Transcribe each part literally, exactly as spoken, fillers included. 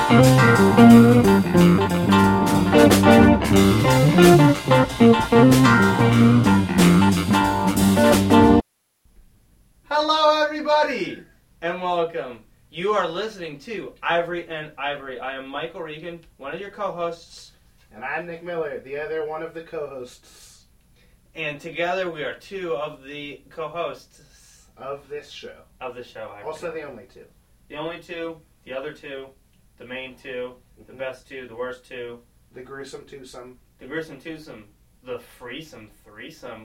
Hello, everybody, and welcome. You are listening to Ivory and Ivory. I am Michael Regan, one of your co-hosts. And I'm Nick Miller, the other one of the co-hosts. And together we are two of the co-hosts of this show. Of the show. Ivory. Also the only two. The only two, the other two, the main two, the best two, the worst two. The gruesome twosome. The gruesome twosome. The threesome threesome.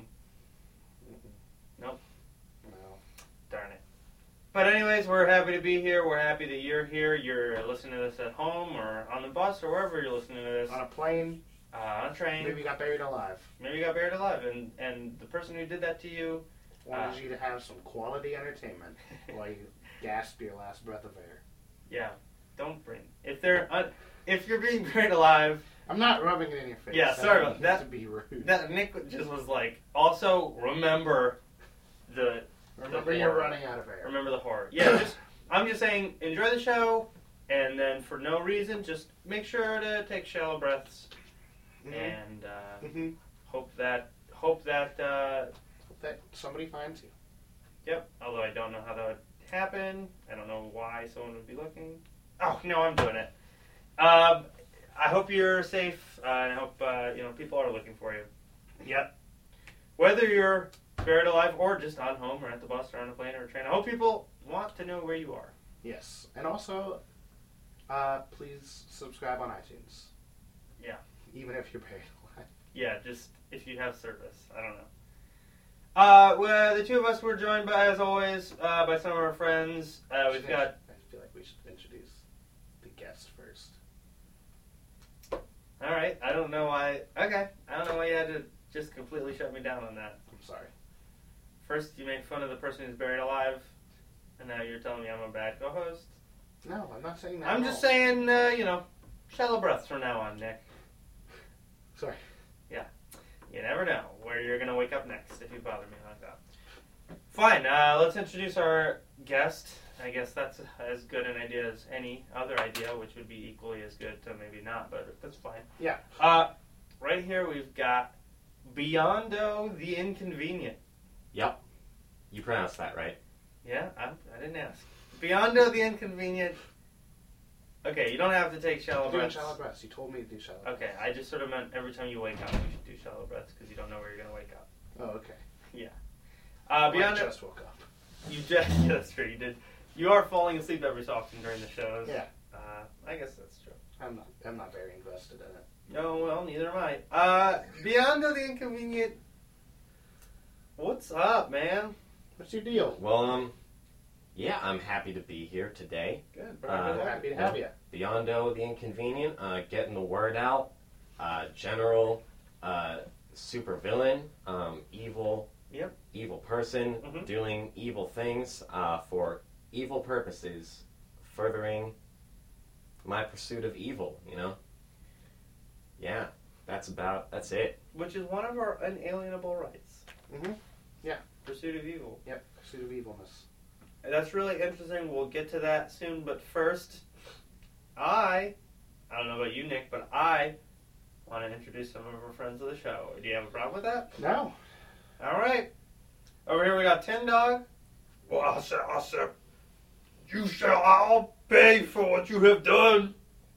Nope. No. Darn it. But anyways, we're happy to be here. We're happy that you're here. You're listening to this at home or on the bus or wherever you're listening to this. On a plane. Uh, on a train. Maybe you got buried alive. Maybe you got buried alive. And, and the person who did that to you wanted uh, you to have some quality entertainment while you gasp your last breath of air. Yeah. Don't bring... If they're... Un, if you're being buried alive... I'm not rubbing it in your face. Yeah, sorry about that. To be rude. That Nick just was like, also remember the... Remember you're running out of air. Remember the horror. Yeah, just I'm just saying, enjoy the show, and then for no reason, just make sure to take shallow breaths, mm-hmm. and uh, mm-hmm. hope that hope that uh, hope that somebody finds you. Yep. Although I don't know how that would happen. I don't know why someone would be looking. Oh no, I'm doing it. Um, I hope you're safe, uh, and I hope uh, you know people are looking for you. Yep. Whether you're buried alive or just on home or at the bus or on a plane or a train. I hope people want to know where you are. Yes. And also, uh, please subscribe on iTunes. Yeah. Even if you're buried alive. Yeah, just if you have service. I don't know. Uh, well, the two of us were joined by, as always, uh, by some of our friends. Uh, we've got... I feel like we should introduce the guest first. Alright, I don't know why... Okay, I don't know why you had to just completely shut me down on that. I'm sorry. First, you make fun of the person who's buried alive, and now you're telling me I'm a bad co-host. No, I'm not saying that. I'm just saying, uh, you know, shallow breaths from now on, Nick. Sorry. Yeah. You never know where you're going to wake up next if you bother me like that. Fine. Uh, let's introduce our guest. I guess that's as good an idea as any other idea, which would be equally as good to maybe not, but that's fine. Yeah. Uh, right here we've got Biondo the Inconvenient. Yep. You pronounced that right. Yeah, I, I didn't ask. Biondo the Inconvenient. Okay, you don't have to take shallow Doing breaths. shallow breaths. You told me to do shallow breaths. Okay, I just sort of meant every time you wake up, you should do shallow breaths because you don't know where you're going to wake up. Oh, okay. Yeah. Uh, Biondo, I just woke up. You just, yeah, that's true. You did. You are falling asleep every so often during the shows. Yeah. Uh, I guess that's true. I'm not. I'm not very invested in it. No, well, neither am I. Uh, Biondo the Inconvenient. What's up, man? What's your deal? Well, um, yeah, I'm happy to be here today. Good. Bro, Uh, happy to have you. Biondo the Inconvenient, uh, getting the word out. Uh, general, uh, super villain, um, evil, Yep. evil person, Mhm. doing evil things uh, for evil purposes, furthering my pursuit of evil. You know. Yeah, that's about. That's it. Which is one of our unalienable rights. Mm-hmm. Yeah. Pursuit of evil. Yep. Pursuit of evilness. That's really interesting. We'll get to that soon. But first, I, I don't know about you, Nick, but I want to introduce some of our friends of the show. Do you have a problem with that? No. All right. Over here we got Tin Dog. Well, I said, I said, you shall all pay for what you have done.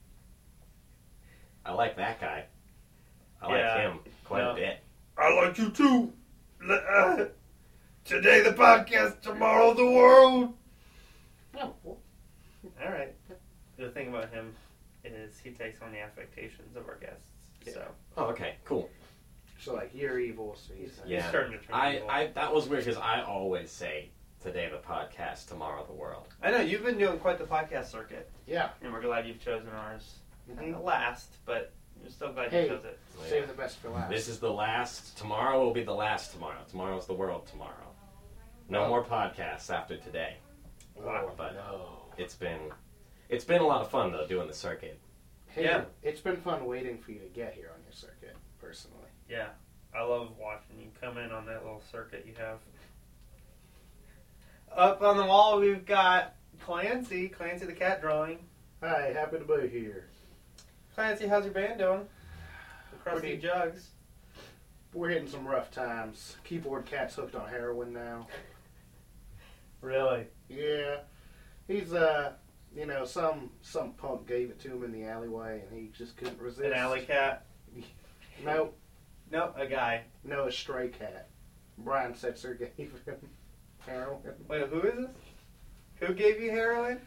I like that guy. I like Yeah. him quite No. a bit. I like you too. Uh, today the podcast, tomorrow the world. Oh. Well, All right. The thing about him is he takes on the affectations of our guests. Yeah. So Oh, okay, cool. so like you're evil, so he's. he's Yeah. starting to turn I, evil. I that was weird because I always say today the podcast, tomorrow the world. I know you've been doing quite the podcast circuit, Yeah. and we're glad you've chosen ours. Mhm. Not last, but we're still glad Hey. you chose it. Save the best for last. This is the last. Tomorrow will be the last tomorrow. Tomorrow's the world tomorrow. No Oh. more podcasts after today. Wow. But No. it's been it's been a lot of fun though doing the circuit. Hey, Yeah. it's been fun waiting for you to get here on your circuit, personally. Yeah, I love watching you come in on that little circuit you have. Up on the wall, we've got Clancy, Clancy the cat drawing. Hi, happy to be here. Clancy, how's your band doing? The Crusty Pretty- Jugs. We're hitting some rough times. Keyboard Cat's hooked on heroin now. Really? Yeah. He's, uh, you know, some some punk gave it to him in the alleyway and he just couldn't resist. An alley cat? No, No, a guy. no, a stray cat. Brian Setzer gave him heroin. Wait, who is this? Who gave you heroin?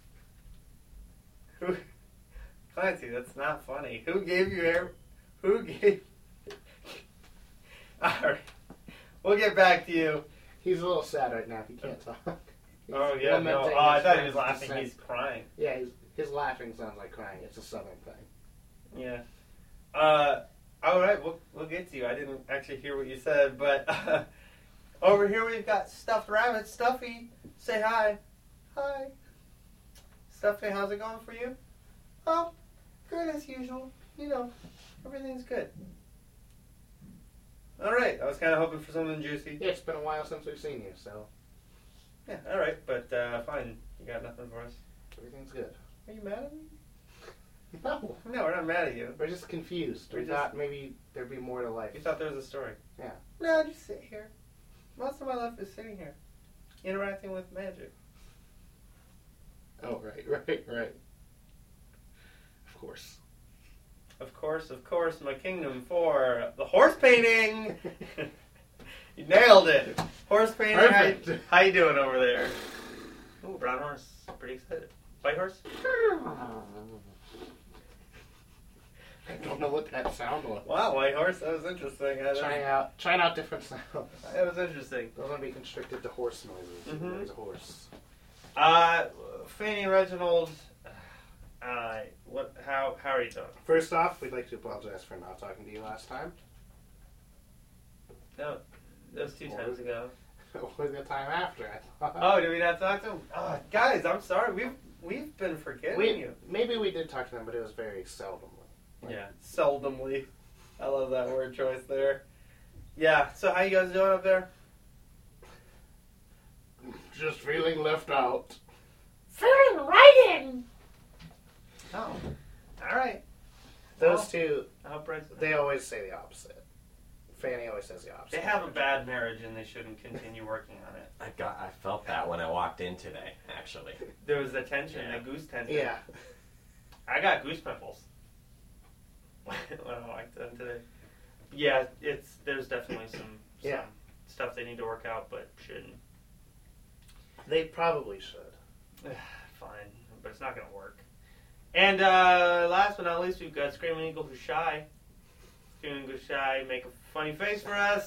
Who? Clancy, that's not funny. Who gave you heroin? Who gave... Alright. We'll get back to you. He's a little sad right now. He can't talk. He's Oh, yeah, no. lamenting Oh, I his thought he was friend's laughing. descent. He's crying. Yeah, he's, his laughing sounds like crying. It's a southern thing. Yeah. Uh, alright, we'll, we'll get to you. I didn't actually hear what you said, but uh, over here we've got Stuffed Rabbit. Stuffy, say hi. Hi. Stuffy, how's it going for you? Oh, good as usual. You know, everything's good. Alright, I was kind of hoping for something juicy. Yeah, it's been a while since we've seen you, so Yeah, alright, but uh, fine. You got nothing for us. everything's good. Are you mad at me? No, No, we're not mad at you. we're just confused. We're We just- thought maybe there'd be more to life. You thought there was a story. Yeah. No, just sit here. Most of my life is sitting here, interacting with magic. Oh, right, right, right. Of course. Of course, of course, my kingdom for the horse painting. You nailed it. Horse painting. How you, Perfect. how you doing over there? Ooh, brown horse. Pretty excited. White horse? I don't know what that sound was. Wow, white horse. That was interesting. I, Trying out, trying out different sounds. that was interesting. Don't want to be constricted to horse noises. Mhm. There's a horse. Uh, Fanny Reginald. Uh, what? How? How are you doing? First off, we'd like to apologize for not talking to you last time. No, that was two times ago. Or the time after, I thought. Oh, did we not talk to him? Oh, guys, I'm sorry. We've we've been forgetting we, you. maybe we did talk to them, but it was very seldomly. Yeah, seldomly. I love that word choice there. Yeah. So how you guys doing up there? Just feeling left out. Feeling right in. Oh, all right. Those Well, two, I hope Bryce. they always say the opposite. Fanny always says the opposite. They have a bad marriage and they shouldn't continue working on it. I got. I felt that when I walked in today. Actually, There was a tension, Yeah. a goose tension. Yeah. I got goose pimples when I walked in today. Yeah, it's there's definitely some, some Yeah. stuff they need to work out, but shouldn't. They probably should. Fine, but it's not gonna work. And uh, last but not least, we've got Screaming Eagle Who's Shy. Screaming Eagle Who's Shy, make a funny face for us.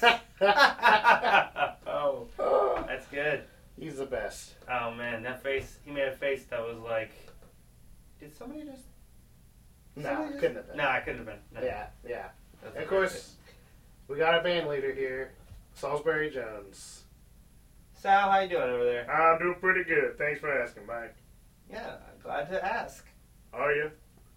Oh, that's good. He's the best. Oh man, that face, he made a face that was like, did somebody just... No, somebody just- couldn't have been. Nah, it couldn't have been. No. Yeah, yeah. That's And of perfect. course, we got our band leader here, Salisbury Jones. Sal, how you doing over there? I'm doing pretty good. Thanks for asking, Mike. Yeah, glad to ask. Are you?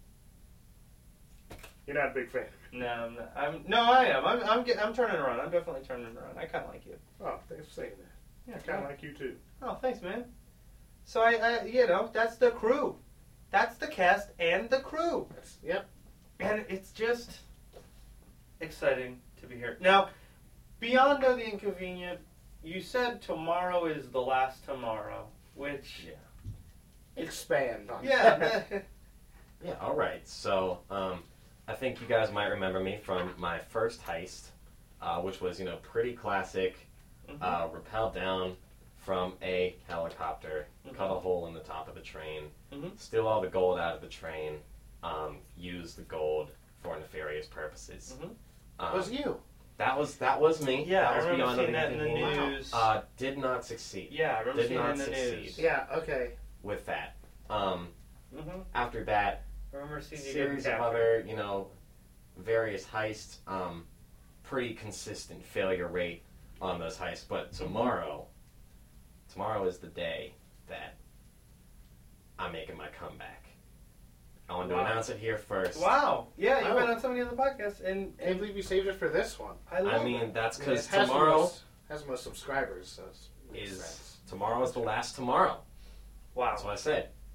You're not a big fan. No, I'm not. I'm, no, I am. I'm, I'm, get, I'm turning around. I'm definitely turning around. I kind of like you. Oh, thanks for saying that. Yeah, I kind of like you too. Oh, thanks, man. So I, I, you know, that's the crew. That's the cast and the crew. That's, yep. And it's just exciting to be here. Now, beyond the inconvenient, you said tomorrow is the last tomorrow, which, Yeah. Expand on yeah, that. that- Yeah, all right. So, um, I think you guys might remember me from my first heist, uh, which was, you know, pretty classic. Mhm. Uh, rappel down from a helicopter, Mhm. cut a hole in the top of the train, Mhm. steal all the gold out of the train, um, use the gold for nefarious purposes. Mhm. That Um, was you. that was that was me. Yeah, that I was remember beyond seeing that in the anything. news. Uh, did not succeed yeah, I remember did seeing it not in the succeed. news. Yeah, okay. with that. Um, Mm-hmm. after that, I remember seeing you series getting of captured. other, you know, various heists, um, pretty consistent failure rate on those heists. But tomorrow, tomorrow is the day that I'm making my comeback. I want to Wow. announce it here first. Wow. Yeah, you've Oh. been on so many other podcasts, and, Can't and believe you saved it for this one. I love I mean, it. that's It because has the tomorrow most, has the most subscribers, so it's makes is sense. tomorrow is the last tomorrow. Wow. That's what I said.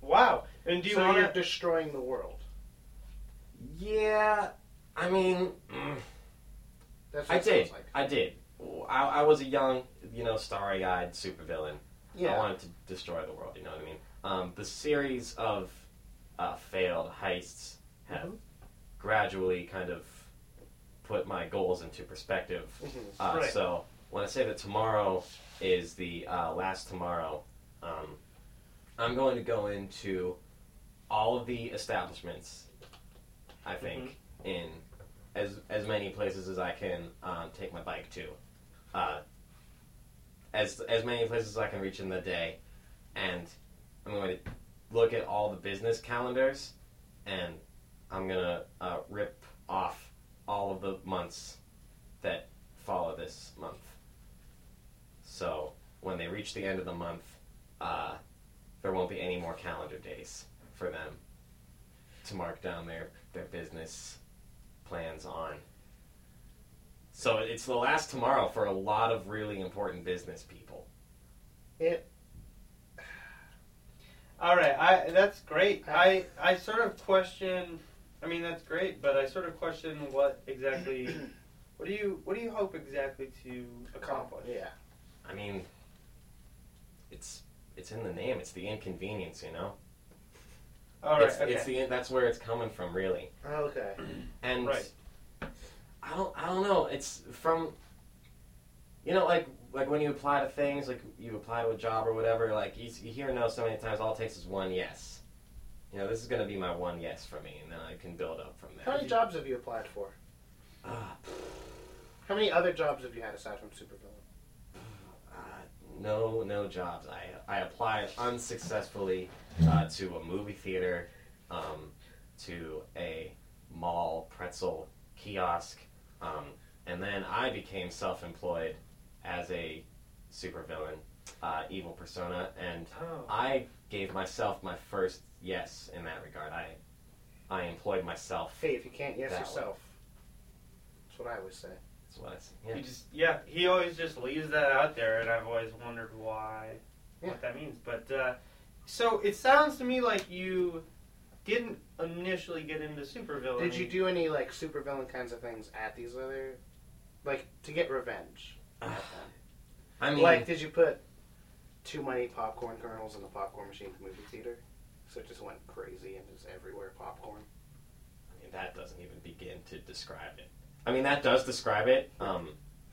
Wow. And do you so want you're to? destroying the world. Yeah, I mean, mm, That's I what it did. sounds like. I did. I, I was a young, you know, starry-eyed supervillain. Yeah. I wanted to destroy the world. You know what I mean? Um, the series of uh, failed heists have Mhm. gradually kind of put my goals into perspective. Mhm. Uh, Right. So when I say that tomorrow is the uh, last tomorrow, um, I'm going to go into all of the establishments, I think, in as as many places as I can um, take my bike to. Uh, as as many places as I can reach in the day, and I'm going to look at all the business calendars, and I'm gonna uh, rip off all of the months that follow this month. So when they reach the end of the month, uh, there won't be any more calendar days for them to mark down their, their business plans on. So it's the last tomorrow for a lot of really important business people. It. All right, I that's great. I I sort of question. I mean, that's great, but I sort of question what exactly. What do you What do you hope exactly to accomplish? Yeah. I mean, it's it's in the name. It's the inconvenience, you know. All right. It's, okay. it's the that's where it's coming from, really. Okay. And Right. I don't I don't know. It's from, you know, like like when you apply to things, like you apply to a job or whatever. Like you, you hear no so many times. All it takes is one yes. You know, this is going to be my one yes for me, and then I can build up from there. How many jobs have you applied for? Ah, How many other jobs have you had aside from supervillain? Uh, no, no jobs. I I applied unsuccessfully uh, to a movie theater, um, to a mall pretzel kiosk, um, and then I became self-employed as a supervillain, uh, evil persona, and Oh. I gave myself my first yes in that regard. I I employed myself. Hey, if you can't yes That way. yourself. That's what I always say. That's what I said. Yeah. He just yeah. He always just leaves that out there, and I've always wondered why, Yeah. what that means. But uh, so it sounds to me like you didn't initially get into supervillain. Did you do any like supervillain kinds of things at these other, like to get revenge? at them? I mean, Like, did you put too many popcorn kernels in the popcorn machine at the movie theater, so it just went crazy and just everywhere popcorn? I mean, that doesn't even begin to describe it. I mean, that does describe it. Um,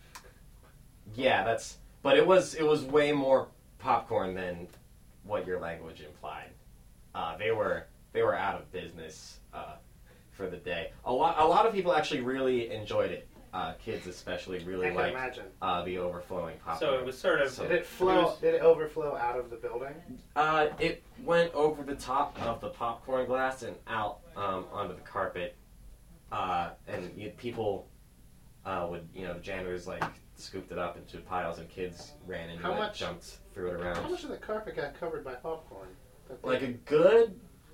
yeah, that's. But it was it was way more popcorn than what your language implied. Uh, they were they were out of business uh, for the day. A lot a lot of people actually really enjoyed it. Uh, kids especially really I can liked imagine. uh, the overflowing popcorn. So it was sort of. So- Did it flow? It was- Did it overflow out of the building? Uh, it went over the top of the popcorn glass and out um, onto the carpet. Uh, and you, people uh, would, you know, janitors like scooped it up into piles, and kids ran into How it, much- jumped, threw it How around. much of the carpet got covered by popcorn? That they- Like a good,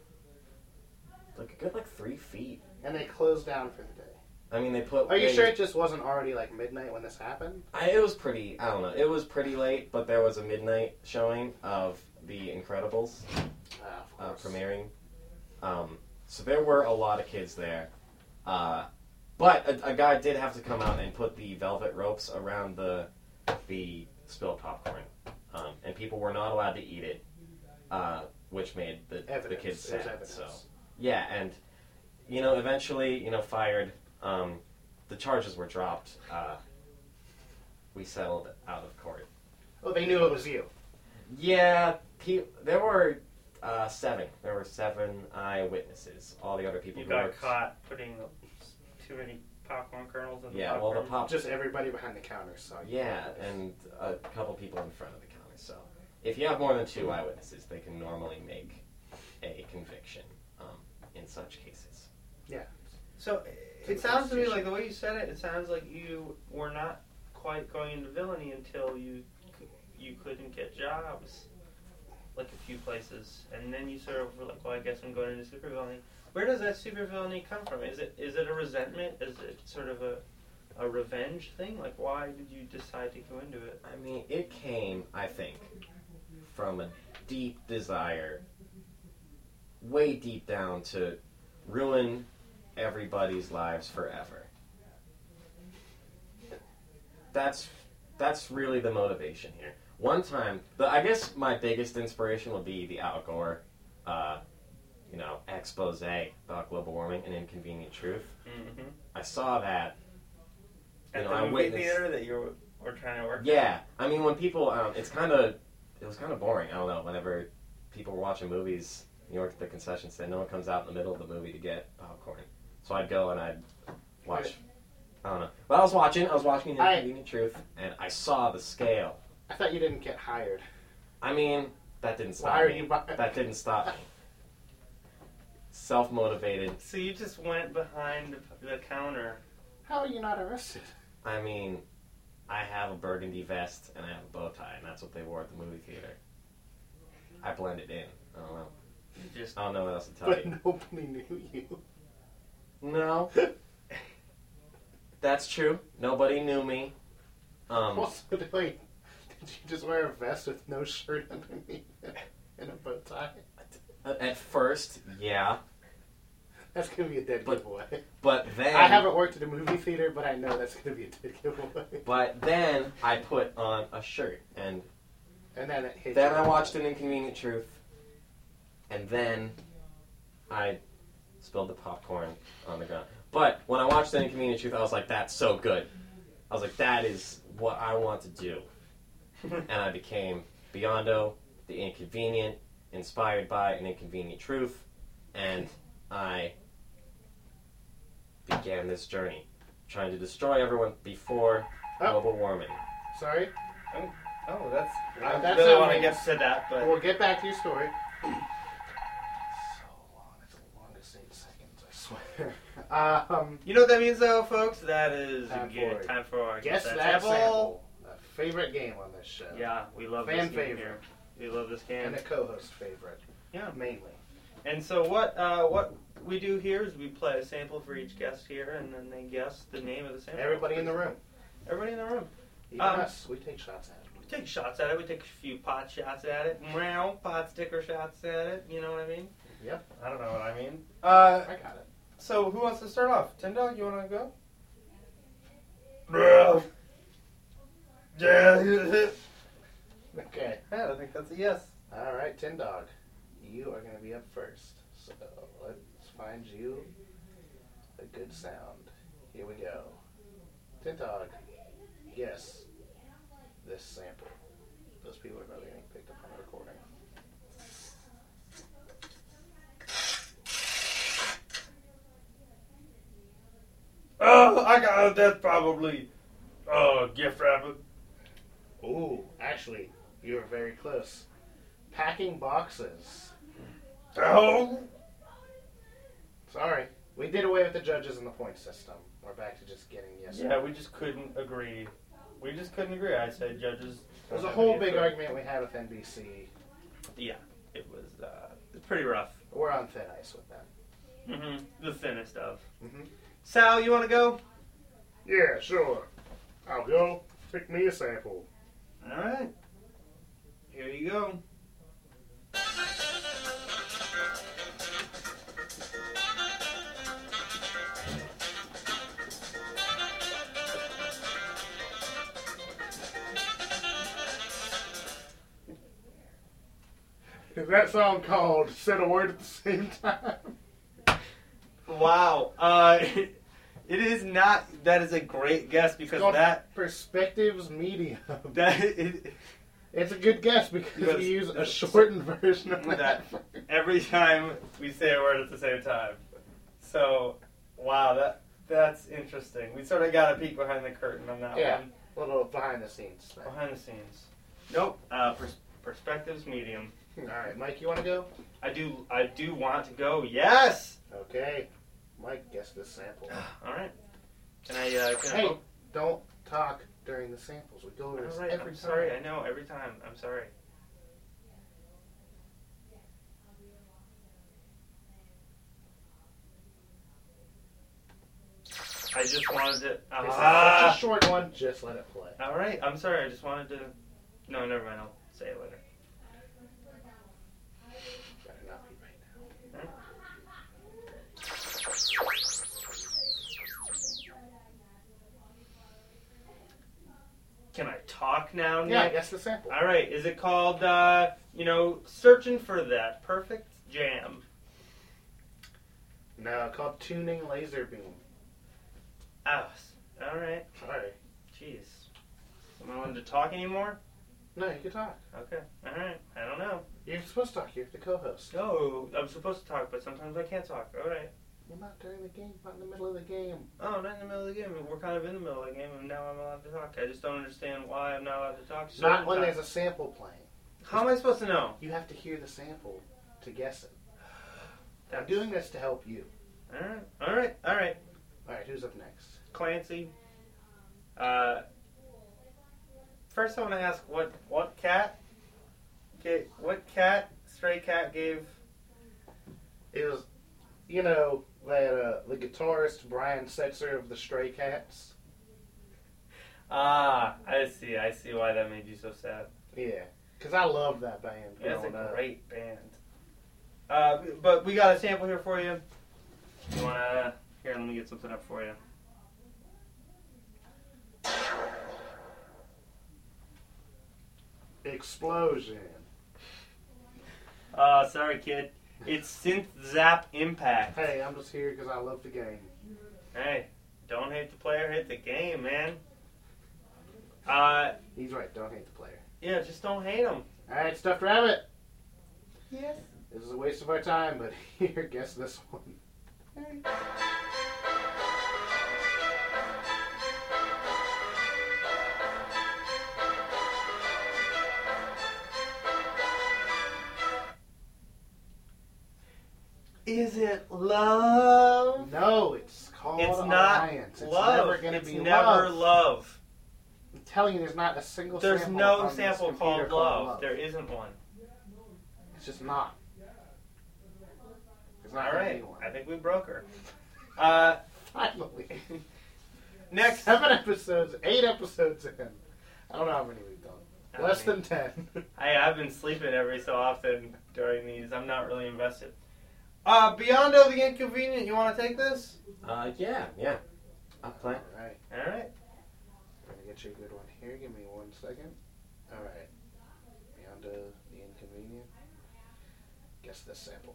like a good like three feet. and they closed down for the day. I mean, they put. Are you they- sure it just wasn't already like midnight when this happened? I, it was pretty. I don't know. It was pretty late, but there was a midnight showing of The Incredibles. Ah, of uh, course. premiering. Um, so there were a lot of kids there. Uh, but a, a guy did have to come out and put the velvet ropes around the the spilled popcorn. Um, and people were not allowed to eat it, uh, which made the, the Evidence. kids There's sad. evidence. So, yeah, and, you know, eventually, you know, fired. Um, the charges were dropped. Uh, we settled out of court. Oh, they knew it was you. Yeah, pe- there were uh, seven. There were seven eyewitnesses. All the other people You who got worked. caught putting too many popcorn kernels in the Yeah, well, popcorn. the pop. Just everybody behind the counter saw you. Yeah, and a couple people in front of the counter. So, if you have more than two eyewitnesses, they can normally make a conviction um, in such cases. So it sounds to me like the way you said it, it sounds like you were not quite going into villainy until you c- you couldn't get jobs, like a few places, and then you sort of were like, well, I guess I'm going into supervillainy. Where does that supervillainy come from? Is it is it a resentment? Is it sort of a a revenge thing? Like, why did you decide to go into it? I mean, it came, I think, from a deep desire way deep down to ruin everybody's lives forever. That's that's really the motivation here. One time, the, I guess my biggest inspiration would be the Al Gore, uh, you know, expose about global warming and inconvenient truth. Mm-hmm. I saw that. You At know, the I movie witnessed. theater that you were, were trying to work. Yeah, I mean, when people, um, it's kind of, it was kind of boring. I don't know. Whenever people were watching movies, you work at the concession stand, no one comes out in the middle of the movie to get popcorn. So I'd go and I'd watch. I don't know. But I was watching. I was watching I- Inconvenient Truth, and I saw the scale. I thought you didn't get hired. I mean, that didn't stop Why are me. you? bu- That didn't stop me. Self-motivated. So you just went behind the counter. How are you not arrested? I mean, I have a burgundy vest and I have a bow tie, and that's what they wore at the movie theater. I blended in. I don't know. You just I don't know what else to tell But you. nobody knew you. No. That's true. Nobody knew me. Um, Also, wait, did you just wear a vest with no shirt underneath it and a bow tie? at first, yeah. That's gonna be a dead But- giveaway. But then... I haven't worked at a movie theater, but I know that's gonna be a dead giveaway. But then I put on a shirt, and And then it hit then you. I watched An Inconvenient Truth, and then I spilled the popcorn on the ground. But when I watched An Inconvenient Truth, I was like, that's so good. I was like, that is what I want to do. And I became Biondo, the Inconvenient, inspired by An Inconvenient Truth, and I began this journey, trying to destroy everyone before Oh. global warming. Sorry. Oh, that's. Uh, I that's really not want to me. get to that, but We'll get back to your story. So long. It's the longest eight seconds, I swear. Um, you know what that means, though, folks? That is Time yeah, for it. time for our guess Guess that sample. A favorite game on this show. Yeah, we love Fan this game favorite. here. We love this game. And a co-host favorite. Yeah. Mainly. And so what uh, what we do here is we play a sample for each guest here, and then they guess the name of the sample. Everybody in the room. Everybody in the room. Even Um, us. We take shots at it. We take shots at it. We take a few pot shots at it. Meow, pot sticker shots at it. You know what I mean? Yep. I don't know what I mean. Uh, I got it. so who wants to start off? Tin Dog, you want to go? Bro. Yeah. Okay. Yeah, I think that's a yes. All right, Tin Dog. You are going to be up first. So let's find you a good sound. Here we go. Tin Dog. Yes. This sample. Those people are probably getting picked up on the recording. Oh, I got it. That's probably uh, gift wrapping. Ooh, actually, you were very close. Packing boxes. Oh. Sorry. We did away with the judges and the point system. We're back to just getting yes. or Yeah, no. we just couldn't agree. We just couldn't agree. I said judges. There's a whole big argument we had with N B C. Yeah, it was uh, it's pretty rough. We're on thin ice with them. Mm-hmm. The thinnest of. Mm-hmm. Sal, you want to go? Yeah, sure. I'll go. Pick me a sample. All right. Here you go. Is that song called Said a Word at the Same Time? Wow. Uh, it is not. That is a great guess because called that Perspectives Medium. that it, It's a good guess because Yes. we use a shortened version of That- that. every time we say a word at the same time. So, wow, that that's interesting. We sort of got a peek behind the curtain on that Yeah. one. A little behind the scenes stuff. Behind the scenes. Nope. Uh, pers- perspectives medium. All right, Mike, you want to go? I do. I do want to go. Yes. Okay. Mike, guess this sample. All right. Can I? Uh, can I Hey, vote? don't talk during the samples. We go over this All right. every I'm time. sorry. I know. Every time. I'm sorry. I just wanted to. This Ah! is such a short one. Just let it play. All right. I'm sorry. I just wanted to. No, never mind. I'll say it later. Better not be right now. now, Nick. Yeah, guess the sample. All right. Is it called, uh, you know, searching for that perfect jam? No, called tuning laser beam. Oh, all right. Sorry. Jeez. Am I allowed to talk anymore? No, you can talk. Okay. All right. I don't know. You're supposed to talk. You're the co-host. No, I'm supposed to talk, but sometimes I can't talk. All right. Well, not during the game. Not in the middle of the game. Oh, not in the middle of the game. We're kind of in the middle of the game, and now I'm allowed to talk. I just don't understand why I'm not allowed to talk. Not when there's a sample playing. How am I supposed to know? You have to hear the sample to guess it. I'm That's- doing this to help you. All right. All right. All right. All right, who's up next? Clancy. Uh, first, I want to ask what what cat? Okay, what cat? Stray cat gave. It was, you know, that uh, the guitarist Brian Setzer of the Stray Cats. Ah, I see. I see why that made you so sad. Yeah, because I love that band. That's a growing up. great band. Uh, but we got a sample here for you. You wanna? Here, let me get something up for you. Explosion. Uh, sorry, kid. It's Synth Zap Impact. Hey, I'm just here because I love the game. Hey, don't hate the player, hate the game, man. Uh, He's right. Don't hate the player. yeah, just don't hate him. All right, Stuffed Rabbit. Yes. This is a waste of our time, but here, guess this one. Is it love? No, it's called It's not Alliance. It's love. never going to it's be never love. love. I'm telling you, there's not a single There's sample no on this sample computer called love. love. There isn't one. It's just not. There's All not gonna right. be one. I think we broke her. Uh, Finally. next. Seven episodes, eight episodes in. I don't know how many we've done. I Less mean- than ten. I, I've been sleeping every so often during these. I'm not really invested. Uh, Beyond the Inconvenient, you want to take this? Uh, yeah, yeah. I'll play. Alright. All right. I'm gonna get you a good one here. Give me one second. Alright. Beyond uh, the Inconvenient. Guess this sample.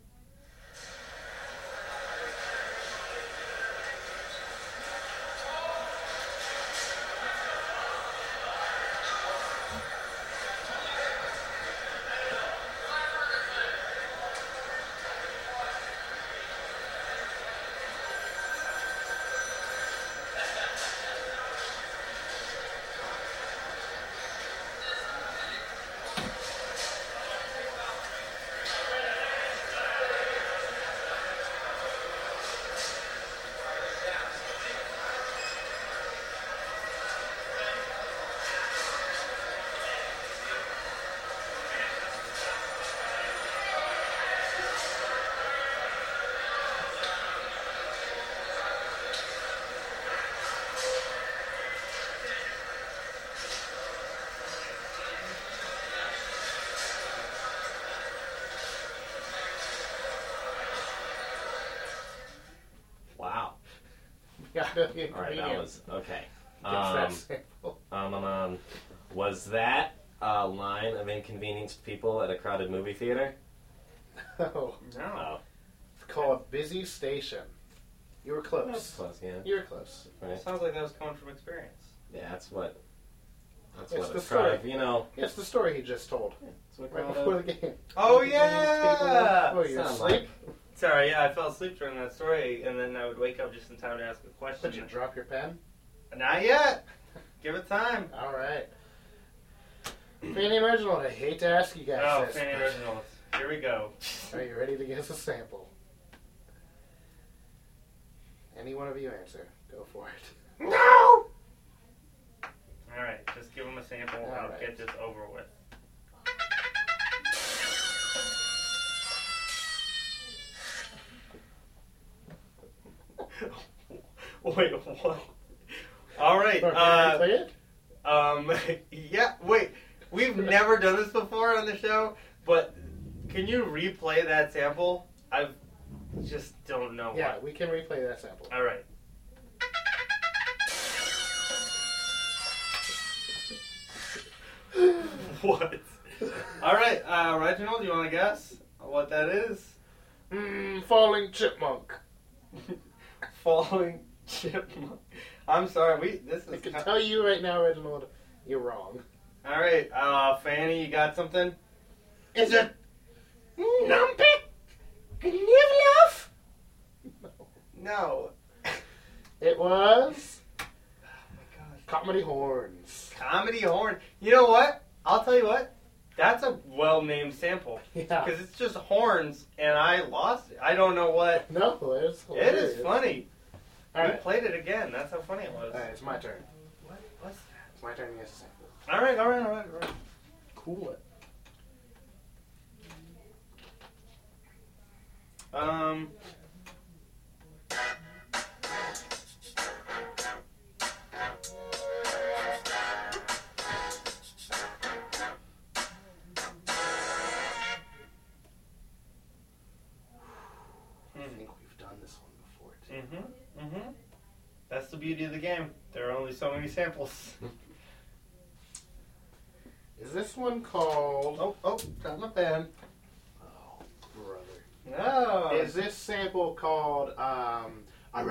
Wow. Beyond the All right, Inconvenient. that was okay. Guess that Um, sample. um, um, um, was that a line of inconvenienced people at a crowded movie theater? Oh. No. Oh, It's called Busy Station. You were close. that's close. Yeah. You were close. Right. Sounds like that was coming from experience. Yeah, that's what. That's It's what the a story. crowd. You know. It's the story he just told. That's what Right crowd before of- the game. Oh, Inconvenienced people. yeah! Oh, you're Sound asleep? like- Sorry, yeah, I fell asleep during that story, and then I would wake up just in time to ask a question. Did you drop your pen? Not yet. Give it time. All right. Fanny Original, I hate to ask you guys Oh, this. Fanny but Originals. Here we go. Are you ready to guess a sample? Any one of you answer. Go for it. No! Alright, just give them a sample and All I'll right. get this over with. Wait, what? Alright, Or can I uh, play it? um, yeah, wait, we've never done this before on the show, but can you replay that sample? I just don't know Yeah, what. we can replay that sample. Alright. What? All right, uh, Reginald, you want to guess what that is? Mmm, falling chipmunk. Falling chipmunk. I'm sorry. We this is. I can tell you right now, Reginald, you're wrong. All right, uh, Fanny, you got something? Is it Numpy? Knivlof? No. It was Oh my gosh. comedy horns. Comedy horn. You know what? I'll tell you what. That's a well-named sample Yeah. because it's just horns, and I lost it. I don't know what. No, it's It hilarious. is funny. All We right. played it again. That's how funny it was. All right, it's my turn. What? What's that? It's my turn. Yes. All right, all right, all right, all right. Cool it. Um. I think we've done this one before too. Mm-hmm. Mm-hmm. That's the beauty of the game. There are only so many samples. Is this one called? Oh, oh, got my pen. Oh, brother. No. Is this sample called? Um.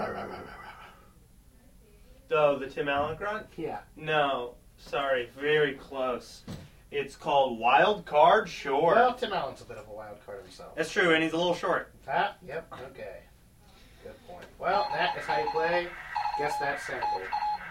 Oh, the Tim Allen grunt? Yeah. No. Sorry. Very close. It's called Wild Card Short. Well, Tim Allen's a bit of a wild card himself. That's true, and he's a little short. Ah, yep. Okay. Good point. Well, that is how you play. Guess that sample.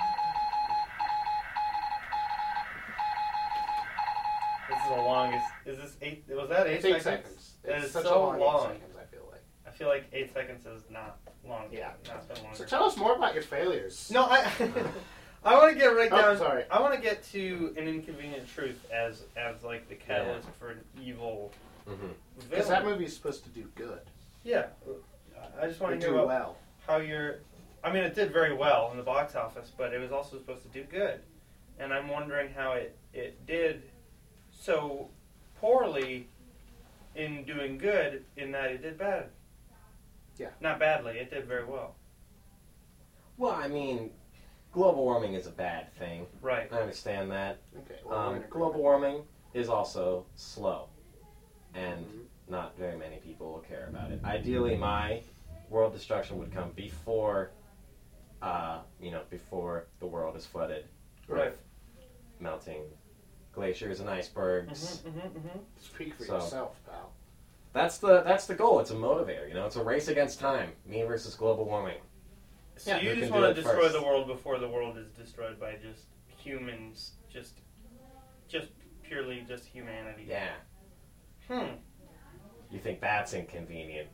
This is the longest. Is this eight? Was that eight It's eight seconds? seconds. That It's is such so a long, long. eight seconds. I feel like. I feel like eight seconds is not long. Yeah. Not been longer. So tell us more about your failures. No, I. I want to get right Oh, down. sorry. I want to get to an inconvenient truth as as like the catalyst for an evil Mm-hmm. Because villain. that movie's supposed to do good. Yeah, I just want It to hear do about well. how you're. I mean, it did very well in the box office, but it was also supposed to do good, and I'm wondering how it it did so poorly in doing good in that it did bad. Yeah. Not badly. It did very well. Well, I mean, global warming is a bad thing. Right. I understand that. Okay. Well, we're Um, in agreement. global warming is also slow, and Mhm. not very many people will care about it. Ideally, my world destruction would come before, uh, you know, before the world is flooded Right. with melting glaciers and icebergs. Mm-hmm, mm-hmm, mm-hmm. Speak for So- yourself, pal. That's the that's the goal. It's a motivator. You know, it's a race against time. Me versus global warming. So Yeah, you we just can want do to it destroy first. the world before the world is destroyed by just humans, just, just purely just humanity. Yeah. Hmm. You think that's inconvenient?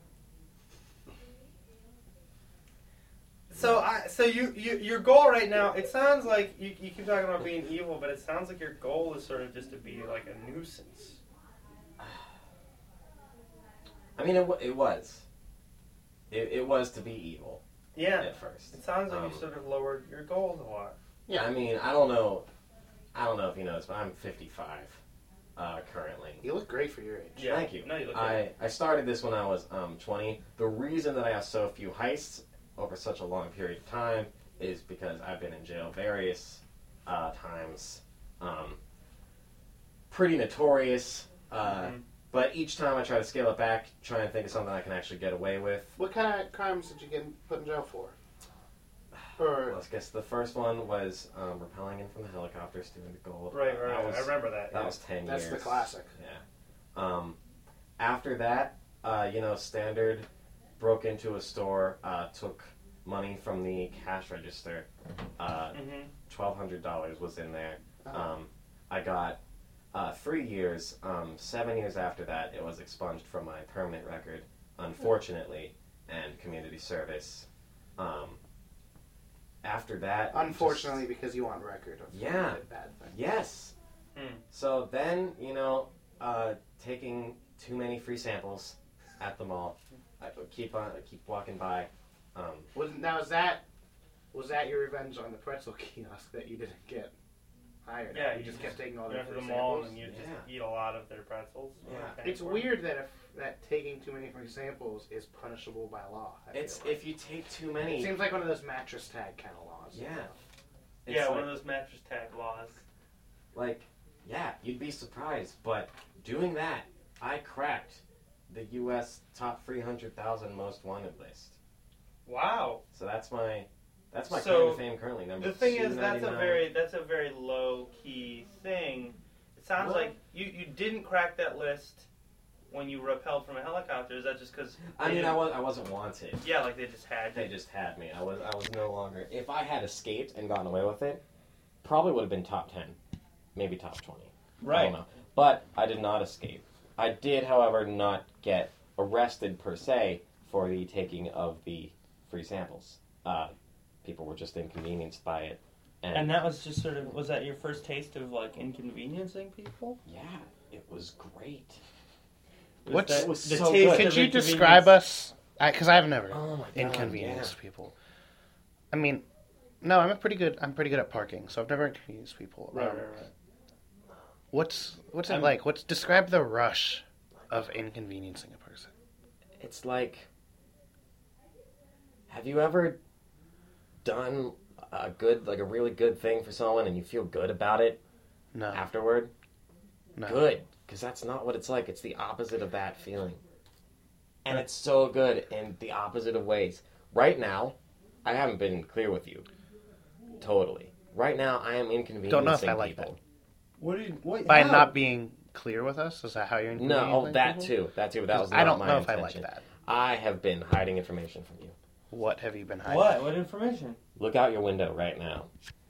So I, so you, you, your goal right now, it sounds like you, you keep talking about being evil, but it sounds like your goal is sort of just to be like a nuisance. I mean, it, wa- it was. It, it was to be evil Yeah. at first. It sounds like Um, you sort of lowered your goals a lot. Yeah. I mean, I don't know. I don't know if you know this, but I'm fifty-five uh, currently. You look great for your age. Yeah. Thank you. No, you look I, I started this when I was um, twenty. The reason that I have so few heists over such a long period of time is because I've been in jail various uh, times. Um, pretty notorious. Uh, Mhm. But each time I try to scale it back, try and think of something I can actually get away with. What kind of crimes did you get put in jail for? Well, Or I guess the first one was um, rappelling in from the helicopter, stealing the gold. Right, right. That was, I remember that. that yeah. was ten that's years. the classic. Yeah. Um, after that, uh, you know, standard, broke into a store, uh, took money from the cash register. Uh, Mhm. twelve hundred dollars was in there. Uh-huh. Um, I got uh, three years. Um, seven years after that, it was expunged from my permanent record, unfortunately, and community service. Um, after that, it Unfortunately, because you want record of Yeah. a bad thing. just- yes. Hmm. So then, you know, uh, taking too many free samples at the mall. I would keep on, I keep walking by. Um, Was now is that was that your revenge on the pretzel kiosk that you didn't get hired? Yeah, at? you you just just kept taking all You their went to the free mall samples. and you just Yeah. eat a lot of their pretzels. Yeah. Okay. It's weird that if that taking too many free samples is punishable by law. I it's feel like. if you take too It many. seems like one of those mattress tag kind of laws. Yeah. It's Yeah, like, one of those mattress tag laws. like Yeah, you'd be surprised, but doing that, I cracked the U S top three hundred thousand most wanted list. Wow. So that's my that's my So, claim to fame currently. Number The thing is, that's a two ninety-nine. very that's a very low key thing. It sounds What? like you, you didn't crack that list when you rappelled from a helicopter. Is that just because? I mean, I was I wasn't wanted. Yeah, like they just had. They just had me. I was I was no longer. If I had escaped and gotten away with it, probably would have been top ten, maybe top twenty. I Right. don't know. But I did not escape. I did, however, not get arrested per se for the taking of the free samples. Uh, people were just inconvenienced by it. And, And that was just sort of was that your first taste of like inconveniencing people? yeah, it was great. Was What's- that- it was the so taste good. of Could you inconvenience- describe us? Because I've never Oh my god, inconvenienced people. I mean, no, I'm a pretty good. I'm pretty good at parking, so I've never inconvenienced people. Right, Um, right, right. What's what's it I'm- like? What's describe the rush of inconveniencing a person? Yeah. It's like, have you ever done a good, like a really good thing for someone and you feel good about it No, afterward? no. Good, because that's not what it's like. It's the opposite of that feeling. And it's so good in the opposite of ways. Right now, I haven't been clear with you. Totally. Right now, I am inconveniencing Don't know if I like people. What did what? By how? not being clear with us, is that how you're inconveniencing No, oh, that people? too. That too. But that was not I don't my know intention. if I like that. I have been hiding information from you. What have you been hiding? What? What information? Look out your window right now.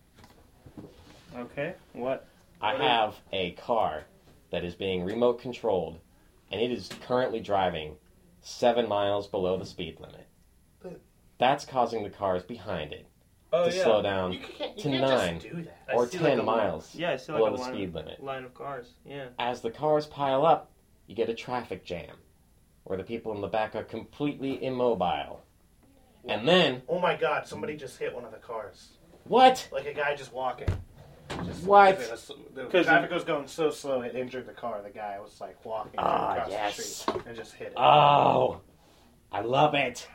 Okay. What? I What is- have a car that is being remote controlled, and it is currently driving seven miles below the speed limit. But- That's causing the cars behind it Oh to yeah. slow down You can't, you to can't nine just do that. I or see ten like a line- miles Yeah, I see like below a the line, speed limit. line of cars. Yeah. As the cars pile up, you get a traffic jam, where the people in the back are completely immobile. And then, Oh my God! Somebody just hit one of the cars. what? Like a guy just walking. Just, What? The 'Cause traffic was going so slow it injured the car. The guy was like walking Ah, across yes. the street and just hit it. Oh, I love it.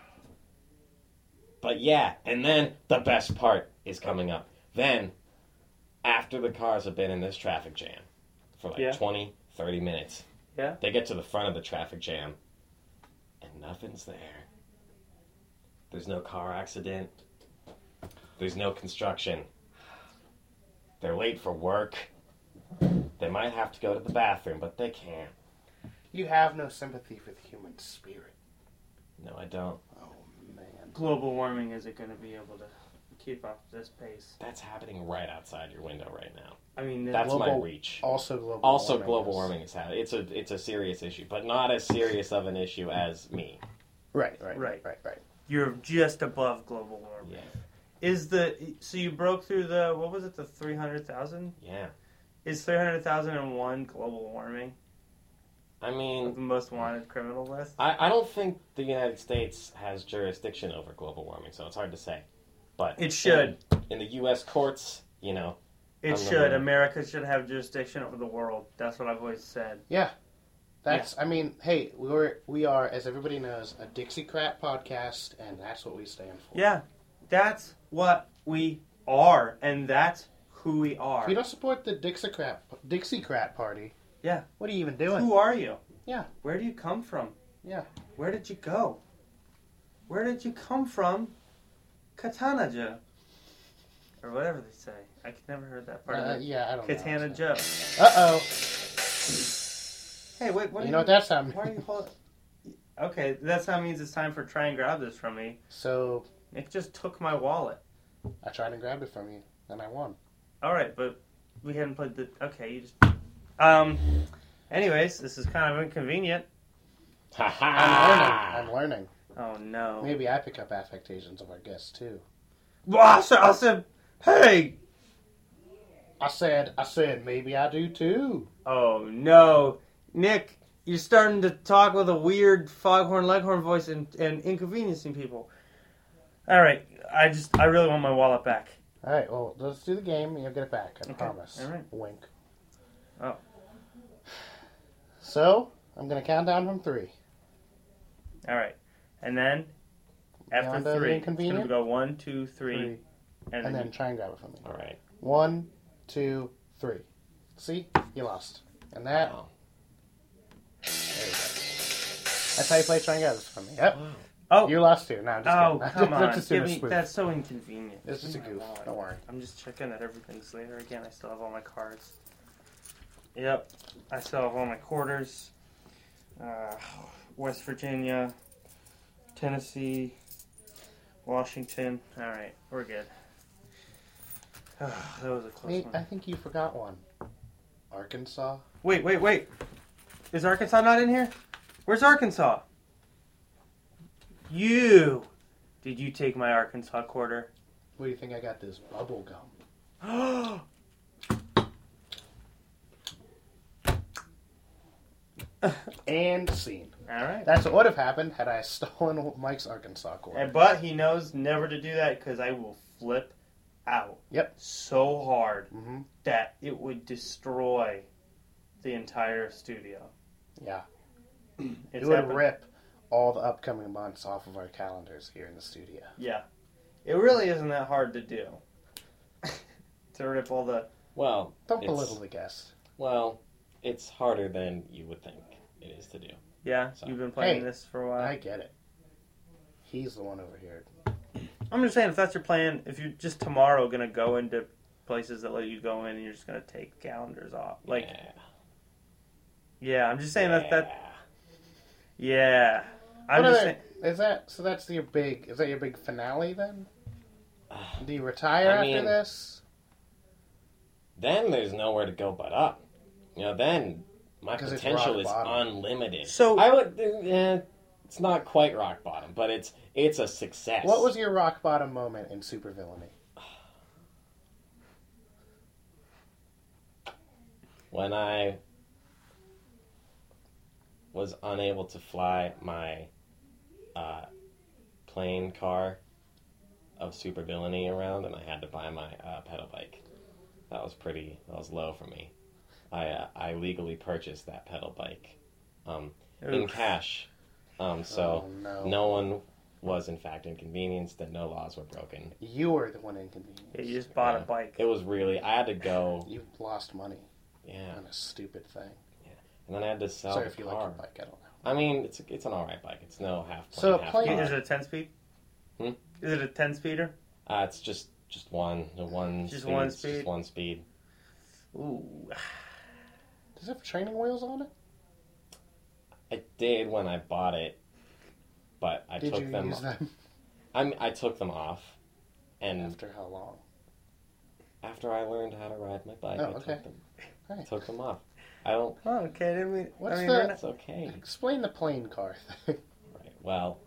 But yeah, and then the best part is coming up. Then, after the cars have been in this traffic jam for like Yeah. twenty, thirty minutes, Yeah. they get to the front of the traffic jam, and nothing's there. There's no car accident. There's no construction. They're late for work. They might have to go to the bathroom, but they can't. You have no sympathy for the human spirit. No, I don't. Oh man. Global warming isn't going to be able to keep up this pace. That's happening right outside your window right now. I mean, the- That's my Global- reach. Also global. Also, warming global is- warming is happening. It's a it's a serious issue, but not as serious of an issue as me. Right, right, Right. right, right, right. you're just above global warming. Yeah, Is the so you broke through the what was it the three hundred thousand? yeah. Is three hundred thousand and one global warming I the mean, most wanted criminal list? I, I don't think the United States has jurisdiction over global warming, so it's hard to say. But It should. in, in the U S courts, you know, It I'm should. gonna- America should have jurisdiction over the world. That's what I've always said. Yeah. That's, I mean, hey, we're, we are, as everybody knows, a Dixiecrat podcast, and that's what we stand for. Yeah, that's what we are, and that's who we are. If you don't support the Dixiecrat, Dixiecrat party, Yeah. what are you even doing? Who are you? Yeah. Where do you come from? Yeah. Where did you go? Where did you come from? Katana Joe. Or whatever they say. I never heard that part Uh, of it. yeah, I don't Katana know. Joe. Uh-oh. Hey, wait, what You are know what that sound Why are you means? holding... Okay, that sound means it's time for try and grab this from me. So, Nick just took my wallet. I tried and grabbed it from you, and I won. Alright, but we hadn't played the... Okay, you just... Um... Anyways, this is kind of inconvenient. ha I'm learning. I'm learning. Oh, no. Maybe I pick up affectations of our guests, too. Well, I said, I said, hey! I said, I said, maybe I do, too. Oh, no. Nick, you're starting to talk with a weird foghorn leghorn voice and, and inconveniencing people. Alright, I just, I really want my wallet back. All right, well, let's do the game, and you'll get it back, I Okay, promise. all right. Wink. Oh. So, I'm going to count down from three. Alright. And then, after Beyond the three, it's inconvenient? going to go one, two, three, Three. and, And then... then try and grab it from me. All right. One, two, three. See? You lost. And that... Wow. There you go. That's how you play triangles from me. Yep. Wow. Oh, You lost too. No, I'm just oh, kidding. come I'm on. just doing Give a me, spoof. that's so inconvenient. It's just a Oh my goof. God. Don't worry. I'm just checking that everything's there. Again, I still have all my cards. Yep. I still have all my quarters. Uh, West Virginia, Tennessee, Washington. All right, we're good. Oh, that was a close Wait, I one. think you forgot one. Arkansas? Wait, wait, wait. Is Arkansas not in here? Where's Arkansas? You. Did you take my Arkansas quarter? What do you think I got this bubble gum? And scene. All right. That's what would have happened had I stolen Mike's Arkansas quarter. And, but he knows never to do that because I will flip out. Yep. So hard Mm-hmm. that it would destroy the entire studio. Yeah. It's It would happened- rip all the upcoming months off of our calendars here in the studio. Yeah. It really isn't that hard to do. To rip all the... Well, Don't it's, belittle the guest. well, it's harder than you would think it is to do. Yeah, So- you've been playing Hey, this for a while. I get it. He's the one over here. I'm just saying, if that's your plan, if you're just tomorrow going to go into places that let you go in and you're just going to take calendars off. Like, yeah. yeah, I'm just saying that... that Yeah. yeah. I'm What just other- saying... Is that so? That's your big. Is that your big finale then? Do you retire I after mean- this? Then there's nowhere to go but up. You know, then my 'Cause it's potential rock is bottom. unlimited. So- I would. Eh, it's not quite rock bottom, but it's it's a success. What was your rock bottom moment in supervillainy? when I was unable to fly my uh, plane car of supervillainy around, and I had to buy my uh, pedal bike. That was pretty. That was low for me. I uh, I legally purchased that pedal bike um, in Oof. cash, um, so Oh, no. no one was in fact inconvenienced, and no laws were broken. You were the one inconvenienced. Yeah, you just bought Yeah. a bike. It was really. I had to go. You lost money Yeah, on a stupid thing. and then I had to sell Sorry the if you car. like your bike. I don't know. I mean, it's it's an alright bike. It's no half plane, So a half plane- car. Is it a ten speed? Hmm? Is it a ten speeder? Uh, it's just just one, the one. Just speed. one It's speed? Just one speed. Ooh. Does it have training wheels on it? I did when I bought it, but I Did took you them. use them? I mean, I took them off, and After how long? after I learned how to ride my bike, Oh, I okay. took them. Right. Took them off. I don't. Oh, okay. Didn't we? What's I mean, the- we're not- It's okay. Explain the plane car thing. Right. Well,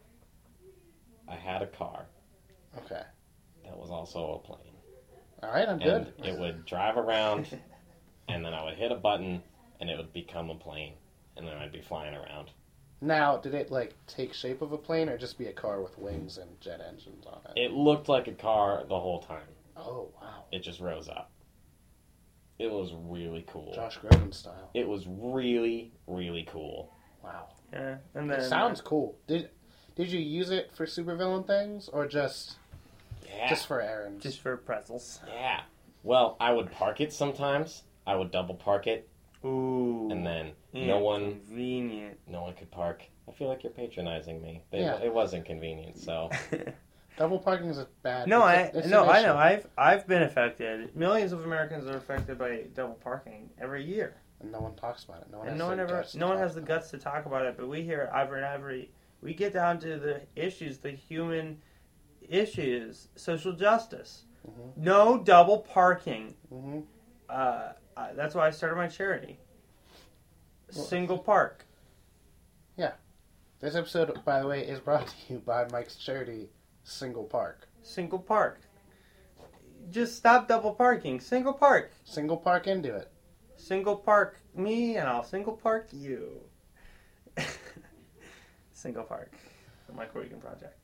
I had a car Okay. that was also a plane, All right, I'm and good. it would drive around, and then I would hit a button, and it would become a plane, and then I'd be flying around. Now, did it like take shape of a plane, or just be a car with wings and jet engines on it? It looked like a car the whole time. Oh wow, It just rose up. It was really cool. Josh Groban style. It was really, really cool. Wow, Yeah, and then it sounds cool. Did did you use it for supervillain things, or just Yeah. just for errands? just for pretzels. Yeah. Well, I would park it sometimes. I would double park it, Ooh. and then no one, Convenient. no one could park. I feel like you're patronizing me. It, Yeah. it was inconvenient, so Double parking is a bad. no, I it's a- it's no, an I issue. know. I've I've been affected. Millions of Americans are affected by double parking every year, And no one talks about it. No one. and has no one the ever, guts to no one talk has the about guts to talk about it. But we hear every every. We get down to the issues, the human issues, social justice. Mhm. No double parking. it. Mhm. Uh, uh, that's why I started my charity. Well- Single park. This episode, by the way, is brought to you by Mike's charity, Single Park. Single park. Just stop double parking. Single park. Single park into it. Single park me and I'll single park you. Single park. The Mike Regan project.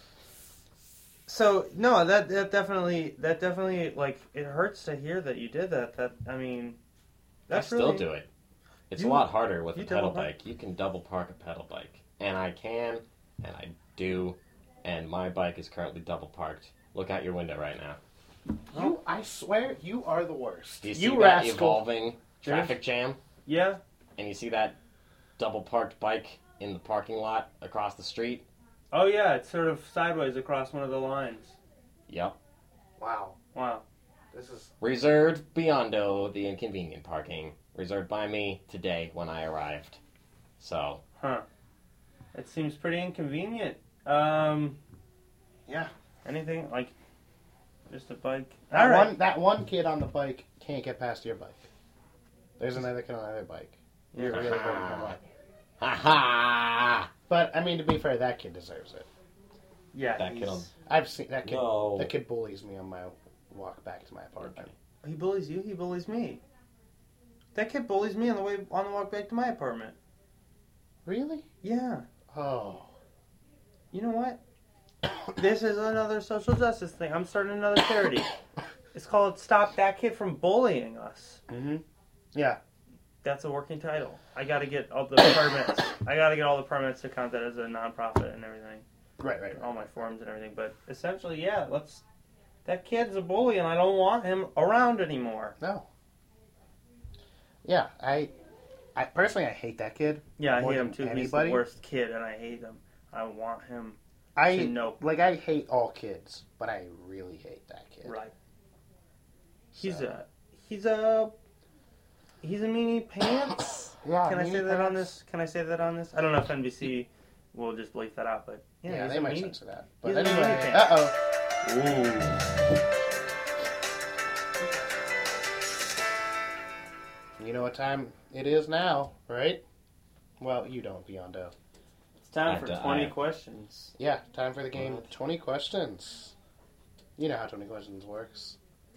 So no, that that definitely that definitely like it hurts to hear that you did that. That I mean that's I still really, do it. It's You- a lot harder with you a pedal double park? bike. You can double park a pedal bike, and I can, and I do, and my bike is currently double parked. Look out your window right now. You, I swear, you are the worst. Do you see you that rascal. evolving traffic jam, Yeah. and you see that double parked bike in the parking lot across the street? Oh yeah, it's sort of sideways across one of the lines. Yep. Wow. Wow. This is Reserved beyond the inconvenient parking. Reserved by me today when I arrived. So. Huh. It seems pretty inconvenient. Um. yeah. Anything like just a bike? That All right. one that one kid on the bike can't get past your bike. There's another kid on another bike. You're really holding him up. Ha ha! But I mean, to be fair, that kid deserves it. Yeah. That he's- kid on- I've seen that kid. No. That kid bullies me on my walk back to my apartment. He bullies you. He bullies me. That kid bullies me on the way on the walk back to my apartment. Really? Yeah. Oh. You know what? This is another social justice thing. I'm starting another charity. It's called Stop That Kid from Bullying Us. Mm-hmm. Yeah. That's a working title. I got to get all the permits. I got to get all the permits to count that as a nonprofit and everything. Right, right, All my forms and everything. But essentially, yeah, let's. That kid's a bully, and I don't want him around anymore. No. Yeah, I, I personally I hate that kid. Yeah, I More hate him than too. He's anybody? the worst kid, and I hate him. I want him I to know. like I hate all kids, but I really hate that kid. Right. He's So, a. He's a. He's a meanie pants. yeah. Can I meanie say that on pants. this? Can I say that on this? I don't know if N B C will just bleep that out, but yeah, Yeah, he's they a might meanie. censor that. But he's a anyway, meanie uh pants. oh. You know what time it is now, right? Well, you don't, Biondo. It's time I for have to- twenty I- questions. Yeah, time for the game. What? twenty questions. You know how twenty questions works.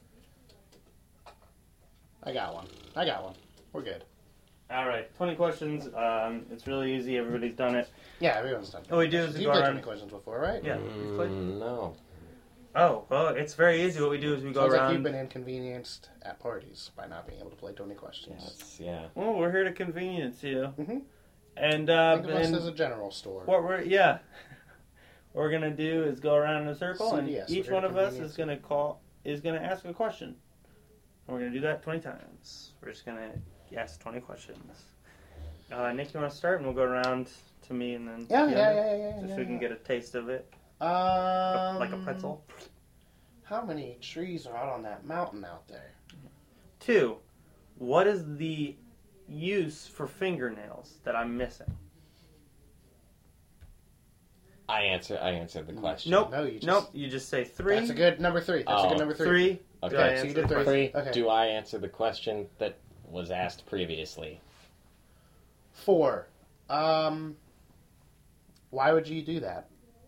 I got one. I got one. We're good. All right, twenty questions. Um, it's really easy. Everybody's done it. Yeah, everyone's done. All we do is we You've go played around. twenty questions before, right? Yeah, you've played. Mm, no. Oh, well, it's very easy. What we do is we go Sounds like around. you've been inconvenienced at parties by not being able to play twenty Yeah, questions. it's, yeah. Well, we're here to convenience you. Mhm. And uh, Think of us and as a general store. what we're yeah, what we're gonna do is go around in a circle, C and V S, each we're one of us convenience. is gonna call is gonna ask a question. And we're gonna do that twenty times. We're just gonna ask twenty questions. Uh, Nick, you want to start, and we'll go around to me, and then Yeah, the yeah, end, yeah, yeah, just yeah. so we can get a taste of it, Um, like a pretzel. How many trees are out on that mountain out there? Two, what is the use for fingernails that I'm missing? I answer. I answered the question. Nope. No, you just. Nope. You just say three. That's a good number three. That's a Oh. good number three. Three. Okay. Do I so answer you the did three. question? Three. Okay. Do I answer the question that was asked previously? Four. Um, why would you do that?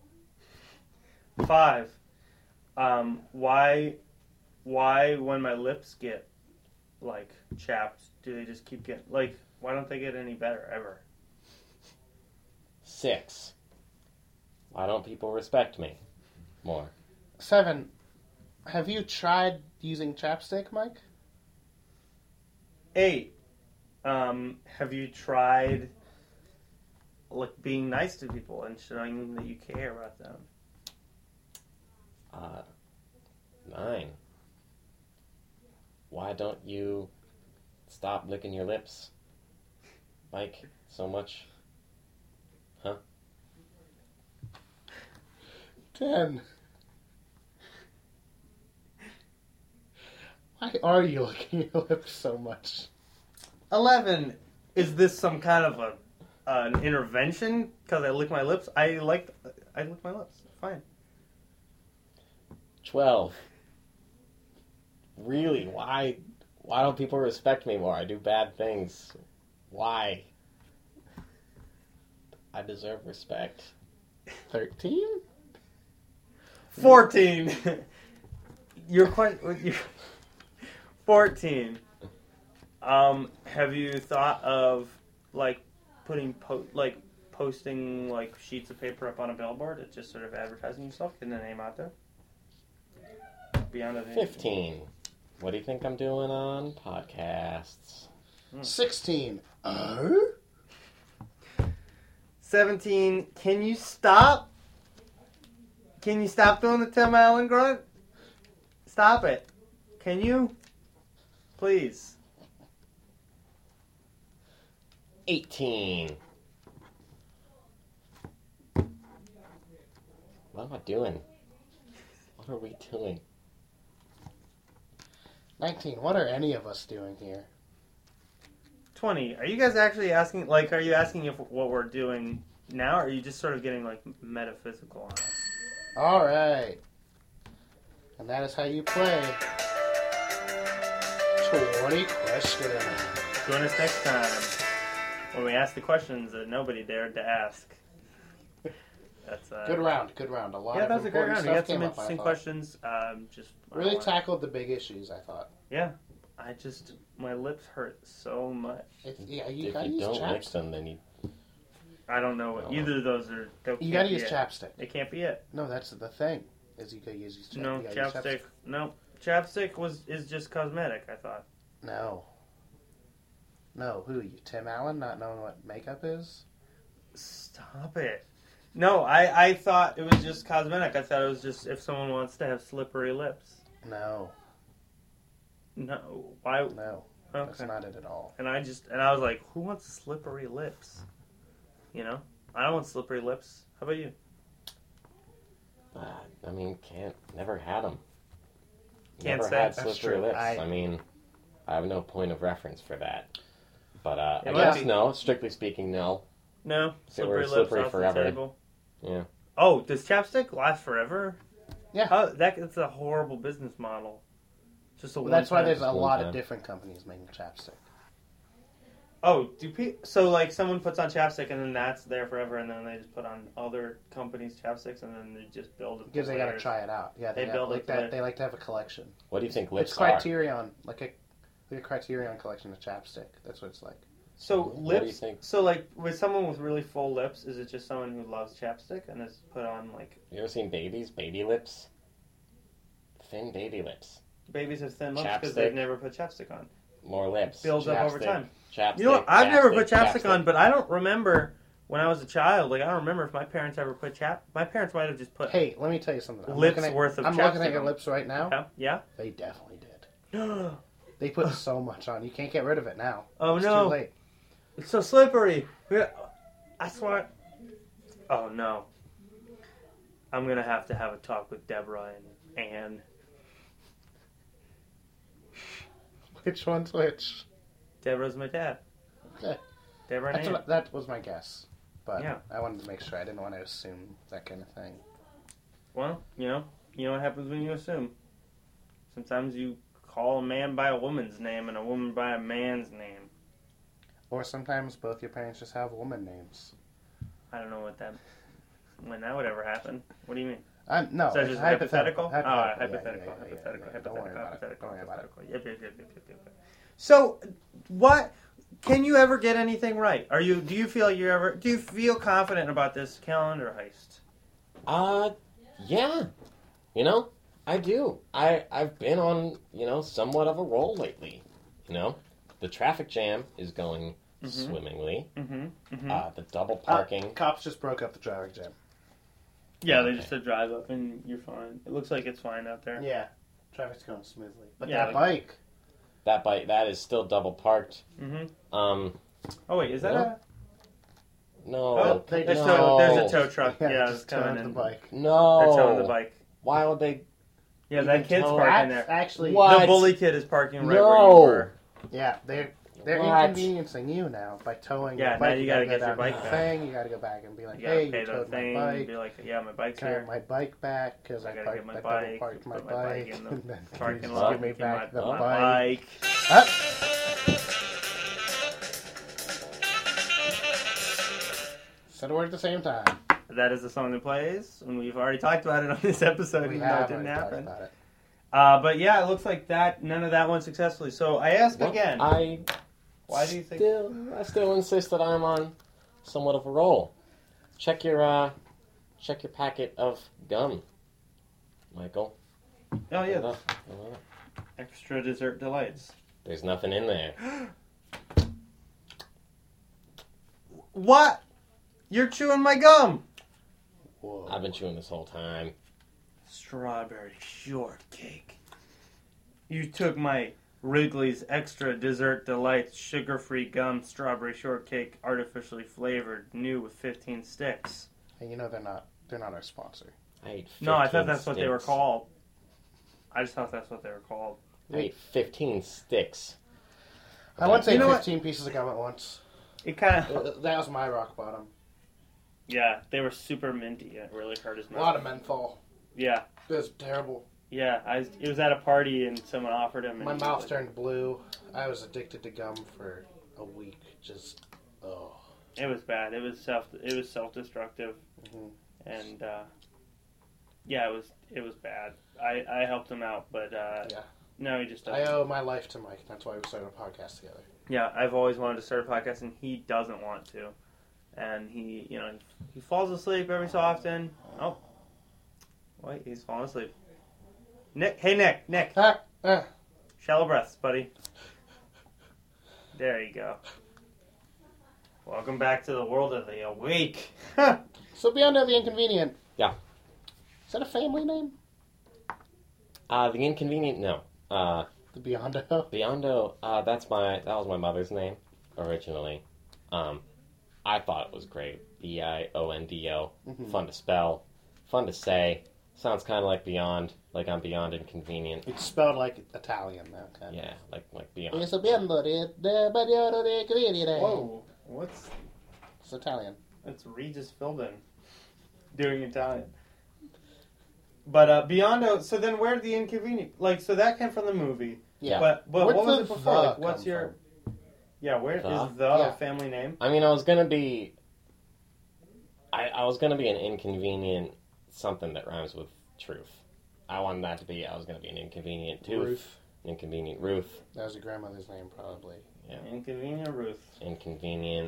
Five. Um, why, why when my lips get like chapped, do they just keep getting like? Why don't they get any better ever? Six. Why don't people respect me more? Seven. Have you tried using chapstick, Mike? Eight. Um, have you tried like being nice to people and showing that you care about them? Uh, nine. Why don't you stop licking your lips, Mike, so much? Ten. Why are you licking your lips so much? Eleven. Is this some kind of a an intervention? Because I lick my lips. I like. I lick my lips. Fine. Twelve. Really? Why? Why don't people respect me more? I do bad things. Why? I deserve respect. Thirteen? Fourteen. Your question. Fourteen. Um, have you thought of like putting po- like posting like sheets of paper up on a billboard? It's just sort of advertising yourself, getting the name out there. Beyond a name. Fifteen. What do you think I'm doing on podcasts? Sixteen. Uh? Seventeen. Can you stop? Can you stop doing the Tim Allen grunt? Stop it. Can you? Please. eighteen. What am I doing? What are we doing? nineteen. What are any of us doing here? twenty. Are you guys actually asking, like, are you asking if what we're doing now, or are you just sort of getting, like, metaphysical on us? All right. And that is how you play. twenty questions. Join us next time when we ask the questions that nobody dared to ask. That's uh, Good round, good round. A lot Yeah, of that was a great important round. We stuff got some came up, I interesting thought. questions. Um, just I Really wanna- tackled the big issues, I thought. Yeah, I just my lips hurt so much. It's, yeah, you if gotta you use don't mix chapstick. them, then you... I don't know what Oh. either of those are. that You can't gotta be use it. chapstick. It can't be it. No, that's the thing. Is you gotta use chapstick. No you gotta use chapstick. No chapstick was is just cosmetic. I thought. No. No, who are you? Tim Allen, not knowing what makeup is? Stop it. No, I, I thought it was just cosmetic. I thought it was just if someone wants to have slippery lips. No, No, why? no. That's Okay. not it at all. And I just and I was like, who wants slippery lips? You know, I don't want slippery lips. How about you? Uh, I mean, can't... Never had them. Can't Never say. had That's slippery true. lips. I- I... mean, I have no point of reference for that. But, uh, It I might guess be. no. Strictly speaking, no. No, So we're slippery lips slippery off forever. the table. Yeah. Oh, does chapstick last forever? Yeah. How, that, that's a horrible business model. Just a Well, that's why one-time- there's a One lot time. of different companies making chapstick. Oh, do pe- so like someone puts on chapstick and then that's there forever, and then they just put on other companies' chapsticks, and then they just build it. Because they gotta layers. try it out. Yeah, they, They have, build like it that. to- They like to have a collection. What do you think lips It's are? Criterion, like a, like a Criterion collection of chapstick. That's what it's like. So What do lips. you think? So like with someone with really full lips, is it just someone who loves chapstick and has put on like You ever seen babies? Baby lips? Thin baby lips. babies have thin lips because Chapstick. they've never put chapstick on? More lips. Builds up over Chapstick. time. Chapstick. You know what? I've never put chapstick, chapstick. on, but I don't remember when I was a child. Like I don't remember if my parents ever put chap. My parents might have just put. Hey, let me tell you something. I'm Lips looking at, worth of I'm looking chapstick at your on. lips right now. Yeah. Yeah. They definitely did. oh They put so much on. You can't get rid of it now. It's no! too late. It's so slippery. Yeah, I swear. Oh no! I'm gonna have to have a talk with Deborah and Anne. Which one's which? Deborah's my dad. Okay. Deborah and That's Anne. what, that was my guess. But Yeah. I wanted to make sure. I didn't want to assume that kind of thing. Well, you know, you know what happens when you assume. Sometimes you call a man by a woman's name and a woman by a man's name. Or sometimes both your parents just have woman names. I don't know what that. When that would ever happen. What do you mean? Uh, no, Is that it's just hypothetical? hypothetical. Oh, Yeah, hypothetical, yeah, yeah, yeah, hypothetical, yeah, yeah. Don't worry hypothetical, about it. hypothetical, Don't worry about it. hypothetical. Yep, yep, yep, yep, yep, yep. So, what? Can you ever get anything right? Are you? Do you feel you're ever? Do you feel confident about this calendar heist? Uh, yeah. You know, I do. I, I've been on, you know, somewhat of a roll lately. You know, the traffic jam is going Mhm. swimmingly. Mm-hmm. mm-hmm. Uh, the double parking. Uh, cops just broke up the traffic jam. yeah, they okay. just said drive up and you're fine. It looks like it's fine out there. Yeah, traffic's going smoothly. But Yeah, that like- bike, That bike, that is still double parked. Mm-hmm. Um, Oh wait, is that Yeah. a? no. Oh, they there's, just- tow, there's a no. tow truck. Yeah, yeah, it's just coming towed the in. bike. No. They're towing the bike. Why would they? Yeah, that Even kid's tow- parking That's there. actually, What? The bully kid is parking right No. where you were. yeah, they're they're What? inconveniencing you now by towing Yeah, your bike. now you gotta go get your down to bike the back. thing. You gotta go back and be like, You gotta hey, pay you the towed my thing. bike. Be like, yeah, my bike's Can I have here. my bike back? Because I I, gotta parked, get my I bike, double parked my put my bike bike. in the and then Parking just lot. give me get back my, the my bike. bike. Up. Said a word at the same time. That is the song that plays, and we've already talked about it on this episode, We even though it have didn't already talked happen. about it. Uh, but yeah, it looks like that. None of that went successfully. So I ask Well, again. I Why do you think? still, I still insist that I'm on somewhat of a roll. Check your, uh, check your packet of gum, Michael. Oh yeah, Hold up, hold up. extra dessert delights. There's nothing in there. What? You're chewing my gum. Whoa. I've been chewing this whole time. Strawberry shortcake. You took my Wrigley's Extra Dessert Delights Sugar-Free Gum Strawberry Shortcake Artificially Flavored, new with fifteen sticks. And you know they're not they're not our sponsor. I ate No, I thought fifteen that's what they were sticks. called. I just thought that's what they were called. I ate fifteen sticks. I once You ate know what? fifteen pieces of gum at once. It kind of... Uh, That was my rock bottom. Yeah, they were super minty. It really hurt his A mouth. lot of menthol. Yeah, It was terrible. yeah. I was, it was at a party and someone offered him. And My he mouth was turned blue. I was addicted to gum for a week. Just oh. like- It was bad. It was self. It was self-destructive, Mhm. and uh, yeah, it was. It was bad. I, I helped him out, but uh, Yeah. no, he just I doesn't. owe my life to Mike. That's why we started a podcast together. Yeah, I've always wanted to start a podcast, and he doesn't want to. And he, you know, he falls asleep every so often. Oh, wait, he's falling asleep. Nick, hey Nick, Nick, Ah, ah. shallow breaths, buddy. There you go. Welcome back to the world of the awake. So Beyond the Inconvenient. Yeah. Is that a family name? Uh, the Inconvenient, no. Uh, The Beyond. Biondo, uh, that's my, that was my mother's name, originally. Um, I thought it was great. B I O N D O. Mhm. Fun to spell. Fun to say. Sounds kind of like Beyond, like I'm Beyond Inconvenient. It's spelled like Italian now. Kind Yeah, like, like Beyond. It's a Beyond the Beyond the Inconvenient. Whoa, what's It's Italian. that's Regis Philbin doing Italian? But uh, Beyond, so then where did the inconvenient? Like, so that came from the movie. Yeah. But but Where'd what was the it before? the Like, what's come your? from? Yeah, where is The? the Yeah. family name? I mean, I was gonna be. I, I was gonna be an inconvenient something that rhymes with truth. I wanted that to be. I was gonna be an inconvenient tooth, Ruth. an inconvenient Ruth, That was your grandmother's name, probably. yeah, Inconvenient Ruth. inconvenient.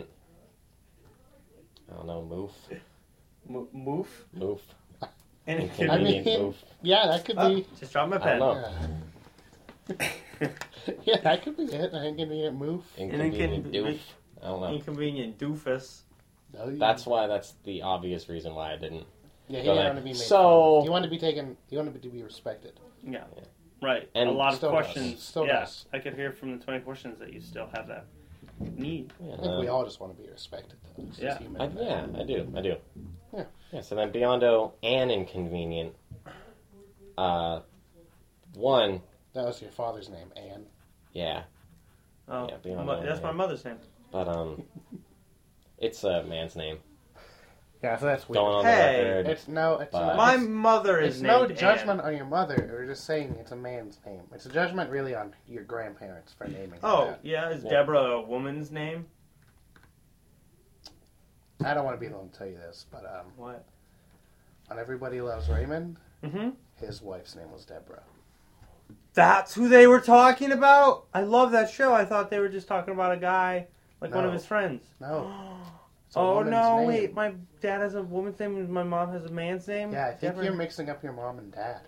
I don't know, moof, M- Moof. moof, And inconvenient mean- moof. Yeah, that could Oh, be. just drop my I pen. don't know. Yeah. Yeah, that could be it. An inconvenient move. Inconvenient incon- doof. I don't know. Inconvenient doofus. No, you- That's why. That's the obvious reason why I didn't. yeah. He go didn't there. want to be made So- fun of. He wanted to be taken. He wanted to be respected. Yeah. Right. And a lot of still does. questions. Still yeah. does. I could hear from the twenty questions that you still have that need. I think we all just want to be respected, though. It's just Yeah. human. I, yeah, I do. I do. Yeah. Yeah. So then, Beyond and inconvenient. Uh, one. That was your father's name, Anne. Yeah. Oh, Yeah, Beyond mo- that, that's yeah. my mother's name. But um, it's a man's name. Yeah, so that's weird. Going on Hey, the record. It's no. It's, But- not, My it's, mother is it's no named judgment Anne. on your mother. We're just saying it's a man's name. It's a judgment really on your grandparents for naming. Oh, that. yeah. Is Yeah. Deborah a woman's name? I don't want to be the one to tell you this, but um, What? on Everybody Loves Raymond, Mm-hmm. his wife's name was Deborah. That's who they were talking about? I love that show. I thought they were just talking about a guy, like one of No. his friends. No. It's a Oh, woman's no, name. wait. My dad has a woman's name and my mom has a man's name? Yeah, I think Deborah? you're mixing up your mom and dad.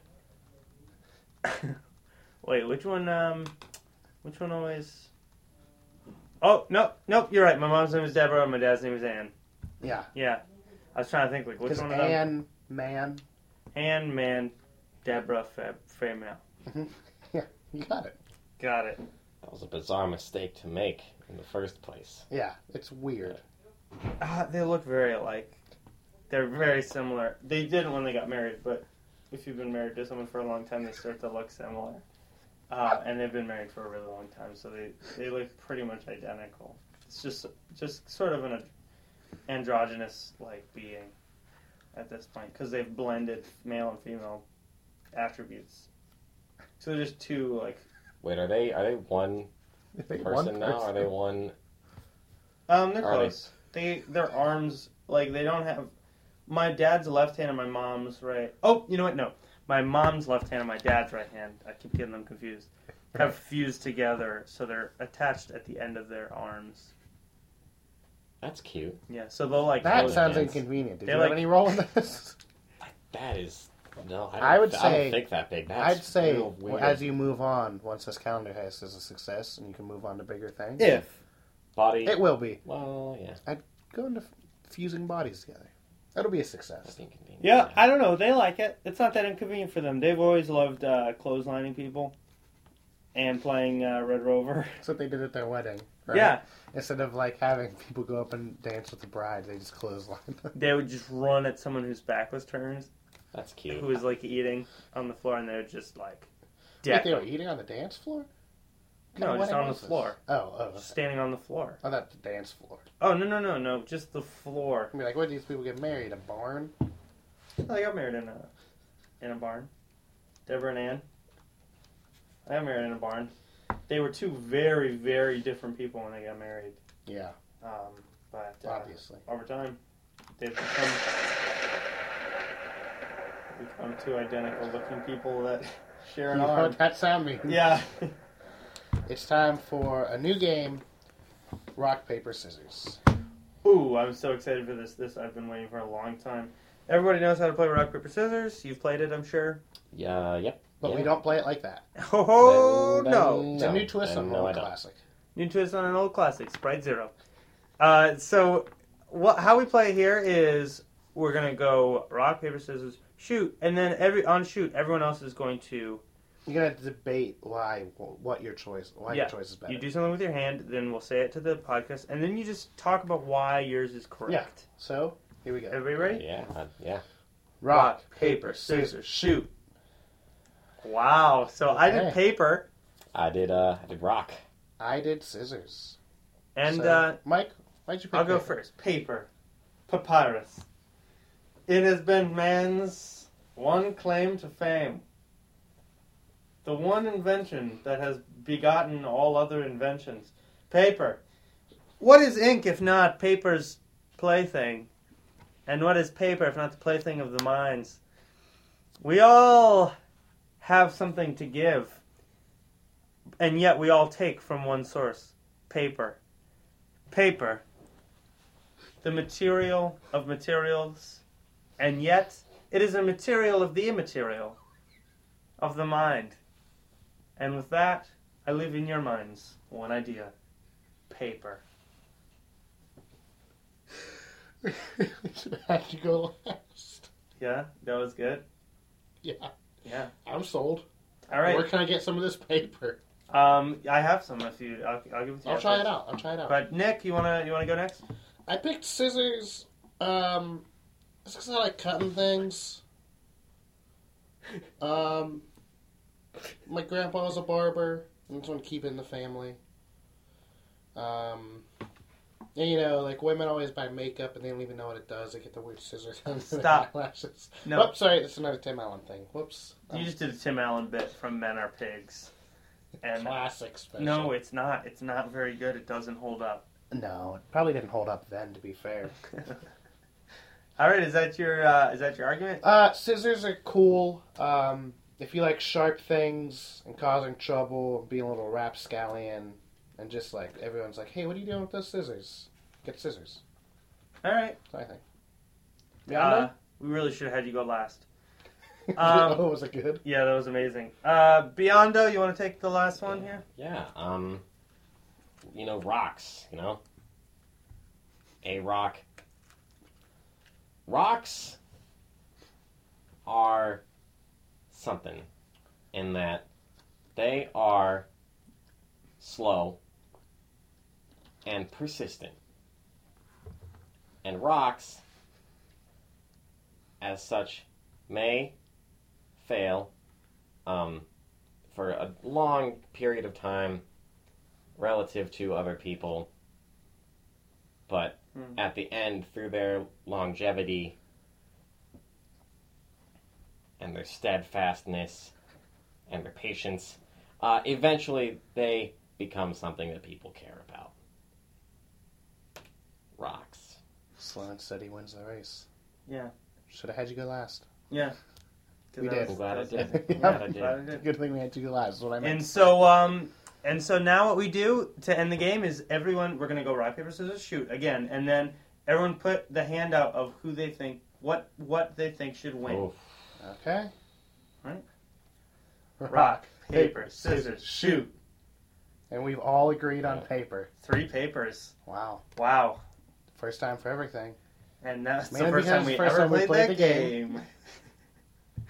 Wait, which one, um, which one always... Oh, no, nope, you're right. My mom's name is Deborah and my dad's name is Ann. Yeah, Yeah. I was trying to think, like, which because one of them? Anne, man, Ann, man, Deborah, Feb, female. yeah, you got it. Got it. That was a bizarre mistake to make in the first place. Yeah, it's weird. Ah, they look very alike. They're very similar. They didn't when they got married, but if you've been married to someone for a long time, they start to look similar. Uh, and they've been married for a really long time, so they, they look pretty much identical. It's just just sort of an androgynous like being at this point because they've blended male and female attributes. So they're just two like Wait, are they are they one They person one now? Are person. they one? um they're Are they- close. They their arms like they don't have my dad's left hand and my mom's right. Oh, you know what? No, my mom's left hand and my dad's right hand. I keep getting them confused. Have fused together, so they're attached at the end of their arms. That's cute. Yeah, so they'll like. That Those sounds hands. inconvenient. Did They're you like- have any role in this? That is no. I, I don't- would I say- don't think that big. That's I'd say real weird. as you move on, once this calendar has is a success and you can move on to bigger things. if body. It will be. Well, yeah. Go into f- fusing bodies together. That'll be a success. That's inconvenient. yeah, I don't know. They like it. It's not that inconvenient for them. They've always loved uh, clotheslining people. and playing uh, Red Rover. That's what they did at their wedding, right? Yeah, Instead of like having people go up and dance with the bride, they just clothesline them. they would just run at someone whose back was turned, That's cute. who was like eating on the floor, and they would just like Wait, deck they were them. eating on the dance floor? What No, kind of just wedding on the was this? floor. Oh, oh. Just standing on the floor. Oh, that's the dance floor. Oh no no no no, just the floor. I mean, like, where did these people get married? A barn? I got married in a in a barn. Deborah and Ann. I got married in a barn. They were two very very different people when they got married. Yeah, Um, but uh, obviously. over time, they've become become two identical looking people that share You an know arm. what that sound means? Yeah. It's time for a new game, Rock, Paper, Scissors. Ooh, I'm so excited for this. This I've been waiting for a long time. Everybody knows how to play rock paper scissors. You've played it, I'm sure. Yeah, yep. But yeah. we don't play it like that. Oh Then- no! then- It's a No, new twist then on an no, I old don't. classic. New twist on an old classic, Sprite Zero. Uh, so, what? How we play here is we're gonna go rock paper scissors shoot, and then every on shoot, everyone else is going to. You're gonna debate why, what your choice, why Yeah, your choice is better. You do something with your hand, then we'll say it to the podcast, and then you just talk about why yours is correct. So here we go. Everybody ready? Yeah, uh, yeah. Rock, paper, scissors, shoot. Wow. So I did Okay. paper, I did. Uh, I did rock. I did scissors. and So, uh, Mike, why'd you pick I'll go paper? first. Paper. Papyrus. It has been man's one claim to fame. The one invention that has begotten all other inventions. Paper. What is ink if not paper's plaything? And what is paper if not the plaything of the minds? We all have something to give, and yet we all take from one source. Paper. Paper. The material of materials, and yet it is a material of the immaterial, of the mind. And with that, I leave in your minds one idea. Paper. Should have had you go last. Yeah, that was good. Yeah, Yeah. I'm sold. All right. Where can I get some of this paper? Um, I have some. If you, I'll, I'll give it to you. I'll try it afterwards. out. I'll try it out. But Nick, you wanna you wanna go next? I picked scissors. Um, it's because I like cutting things. Um, my grandpa's a barber. I just want to keep it in the family. Um, and, you know, like women always buy makeup and they don't even know what it does. They get the weird scissors under their Stop. eyelashes. No, Whoops, sorry, that's another Tim Allen thing. Whoops. you just did a Tim Allen bit from Men Are Pigs. And Classic special. no, it's not. It's not very good. It doesn't hold up. No, it probably didn't hold up then, to be fair. All right, is that your uh, is that your argument? Uh, scissors are cool. Um, if you like sharp things and causing trouble, being a little rapscallion, and just like everyone's like, "Hey, what are you doing with those scissors? Get scissors." All right. That's what I think. Uh, Beyonce? we really should have had you go last. um, oh, was it good? Yeah, that was amazing. Uh, Biondo, you want to take the last one here? Yeah. Um. You know, rocks. You know. A rock. Rocks are something in that they are slow and persistent. And rocks, as such, may fail um, for a long period of time relative to other people, but Hmm. at the end, through their longevity and their steadfastness and their patience, uh, eventually they become something that people care about. Rocks. Slow and steady wins the race. Yeah. Should have had you go last. Yeah. We That did. was- I'm glad I that was did. good. I'm glad I I'm did. glad I did. Good thing we had you go last. Is what I meant. And so, um, and so now what we do to end the game is everyone, we're going to go rock, paper, scissors, shoot again. And then everyone put the hand out of who they think, what what they think should win. Oof. Okay. Right. Rock. Rock, paper, scissors, shoot. And we've all agreed on Yeah. paper. Three papers. Wow. Wow. First time for everything. And that's Mainly the first because time we it's the first ever time we played, played that the game. game.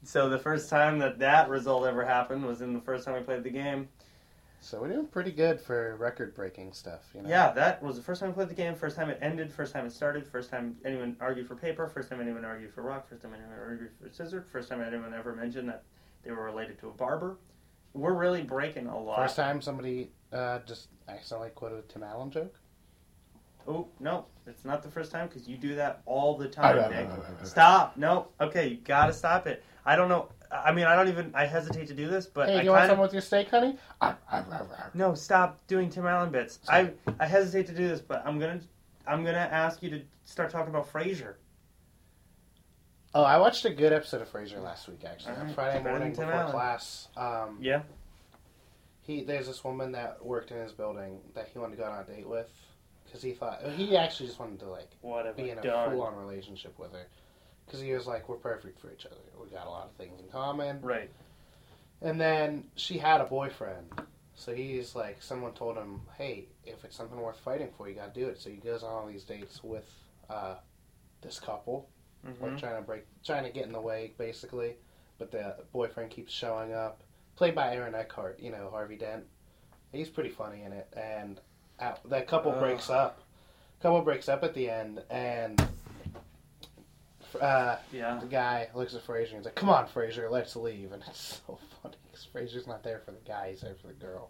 So the first time that that result ever happened was in the first time I played the game. So we're doing pretty good for record-breaking stuff, you know? Yeah, that was the first time I played the game, first time it ended, first time it started, first time anyone argued for paper, first time anyone argued for rock, first time anyone argued for scissors, first time anyone ever mentioned that they were related to a barber. We're really breaking a lot. First time somebody uh, just accidentally quoted a Tim Allen joke? Oh, no, it's not the first time because you do that all the time, Nick. Stop. No. Okay, you got to stop it. I don't know. I mean, I don't even, I hesitate to do this, but Hey, I you want kind some of... with your steak, honey? No, stop doing Tim Allen bits. I I hesitate to do this, but I'm gonna I'm gonna ask you to start talking about Frasier. Oh, I watched a good episode of Frasier last week, actually. All On right, Friday better morning than Tim before Allen. class. Um, Yeah. he There's this woman that worked in his building that he wanted to go on a date with. Because he thought, he actually just wanted to, like, What have be I in a done? full-on relationship with her. Because he was like, we're perfect for each other. We got a lot of things in common. Right. And then she had a boyfriend. So he's like, someone told him, hey, if it's something worth fighting for, you gotta do it. So he goes on all these dates with uh, this couple. Mm-hmm. Like trying to break, trying to get in the way, basically. But the boyfriend keeps showing up. Played by Aaron Eckhart, you know, Harvey Dent. He's pretty funny in it. And at, that couple Ugh. breaks up. Couple breaks up at the end, and uh, Yeah. the guy looks at Frasier and he's like, come on, Frasier, let's leave. And it's so funny because Frasier's not there for the guy, he's there for the girl.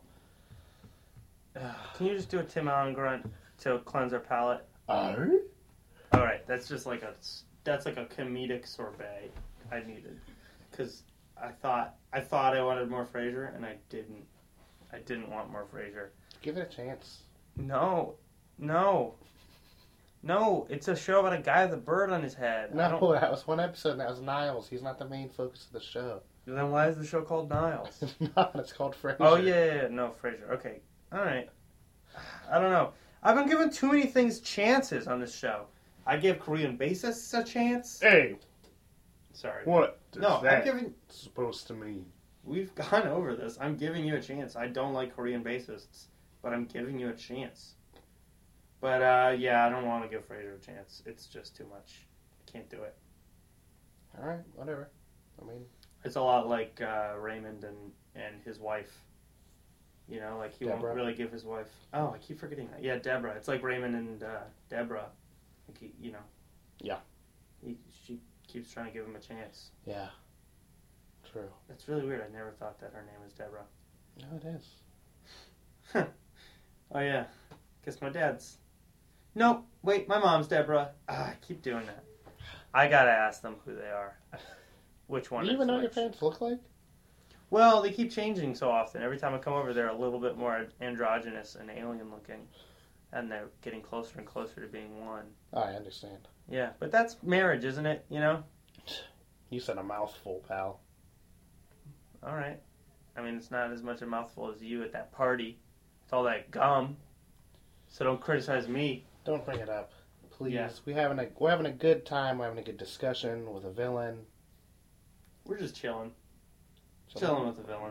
Can you just do a Tim Allen grunt to cleanse our palate? Oh? All right, that's just like a that's like a comedic sorbet I needed because I thought I thought I wanted more Frasier and I didn't. I didn't want more Frasier. Give it a chance. No, no, no! It's a show about a guy with a bird on his head. I No, don't- that was one episode and that was Niles. He's not the main focus of the show. Then why is the show called Niles? It's not, it's called Frasier. Oh yeah, yeah, yeah, no Frasier. Okay, all right. I don't know. I've been given too many things chances on this show. I gave Korean Bassists a chance. Hey, Sorry. what does No, I'm that giving. supposed to mean? We've gone over this. I'm giving you a chance. I don't like Korean bassists, but I'm giving you a chance. But uh, yeah, I don't want to give Frasier a chance. It's just too much. I can't do it. Alright, whatever. I mean, It's a lot like uh, Raymond and, and his wife. You know, like he Deborah. won't really give his wife. Oh, I keep forgetting that. Yeah, Deborah. It's like Raymond and uh, Deborah. Like he, you know. Yeah. He, she keeps trying to give him a chance. yeah. True. That's really weird. I never thought that her name was Deborah. No, it is. Oh yeah, guess my dad's. Nope. Wait, my mom's Deborah. Ah, I keep doing that. I gotta ask them who they are. Which one? Do you is even know what your which. parents look like? Well, they keep changing so often. Every time I come over, they're a little bit more androgynous and alien looking, and they're getting closer and closer to being one. Oh, I understand. Yeah, but that's marriage, isn't it? You know. You said a mouthful, pal. All right. I mean, it's not as much a mouthful as you at that party. It's all that gum. So don't criticize me. Don't bring it up, please. Yeah. We having a we're having a good time. We're having a good discussion with a villain. We're just chilling. So- Chilling with the villain.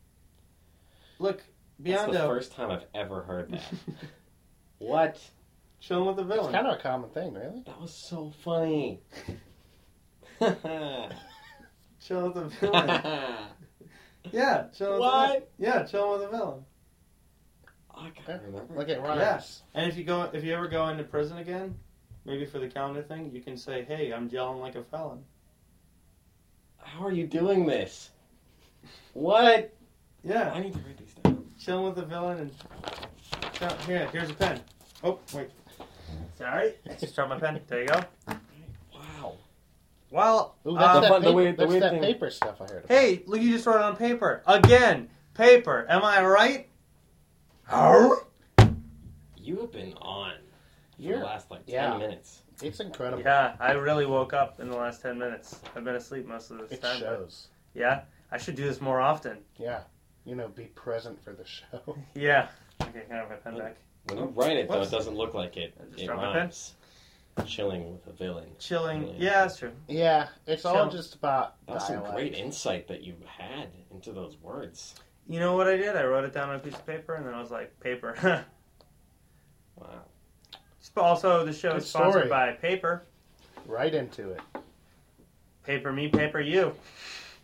Look, That's Beyond the a- first time I've ever heard that. What? chilling with the It's villain. kind of a common thing, really. That was so funny. Chilling with the villain. Yeah, chilling with the villain. What? Yeah, chilling with the villain. I can't remember. Look at Ryan. Yeah. And if you go, if you ever go into prison again, maybe for the calendar thing, you can say, "Hey, I'm yelling like a felon." How are you doing this? What? Yeah, I need to write these down. chilling with the villain and chill- here, here's a pen. Oh, wait. Sorry, I just dropped my pen. There you go. Wow. Well, Ooh, that's um, that, fun- the paper, weird- the that's weird that thing- paper stuff I heard about. hey, look, you just wrote it on paper again. Paper. Am I right? You have been on for You're- the last like ten yeah. minutes. It's incredible. Yeah, I really woke up in the last ten minutes. I've been asleep most of this It time. but- shows. Yeah, I should do this more often. Yeah. You know, be present for the show. Yeah. Okay, can I have my pen back? When you write it, though, Whoops. it doesn't look like it. I just It dropped my pen. rhymes. Chilling with a villain. Chilling. Yeah. Yeah, that's true. Yeah, it's all Chill. just about That's some dialect. great insight that you had into those words. You know what I did? I wrote it down on a piece of paper, and then I was like, paper. Wow. Also, the show Good is sponsored story. by Paper. Right into it. Paper me, paper you.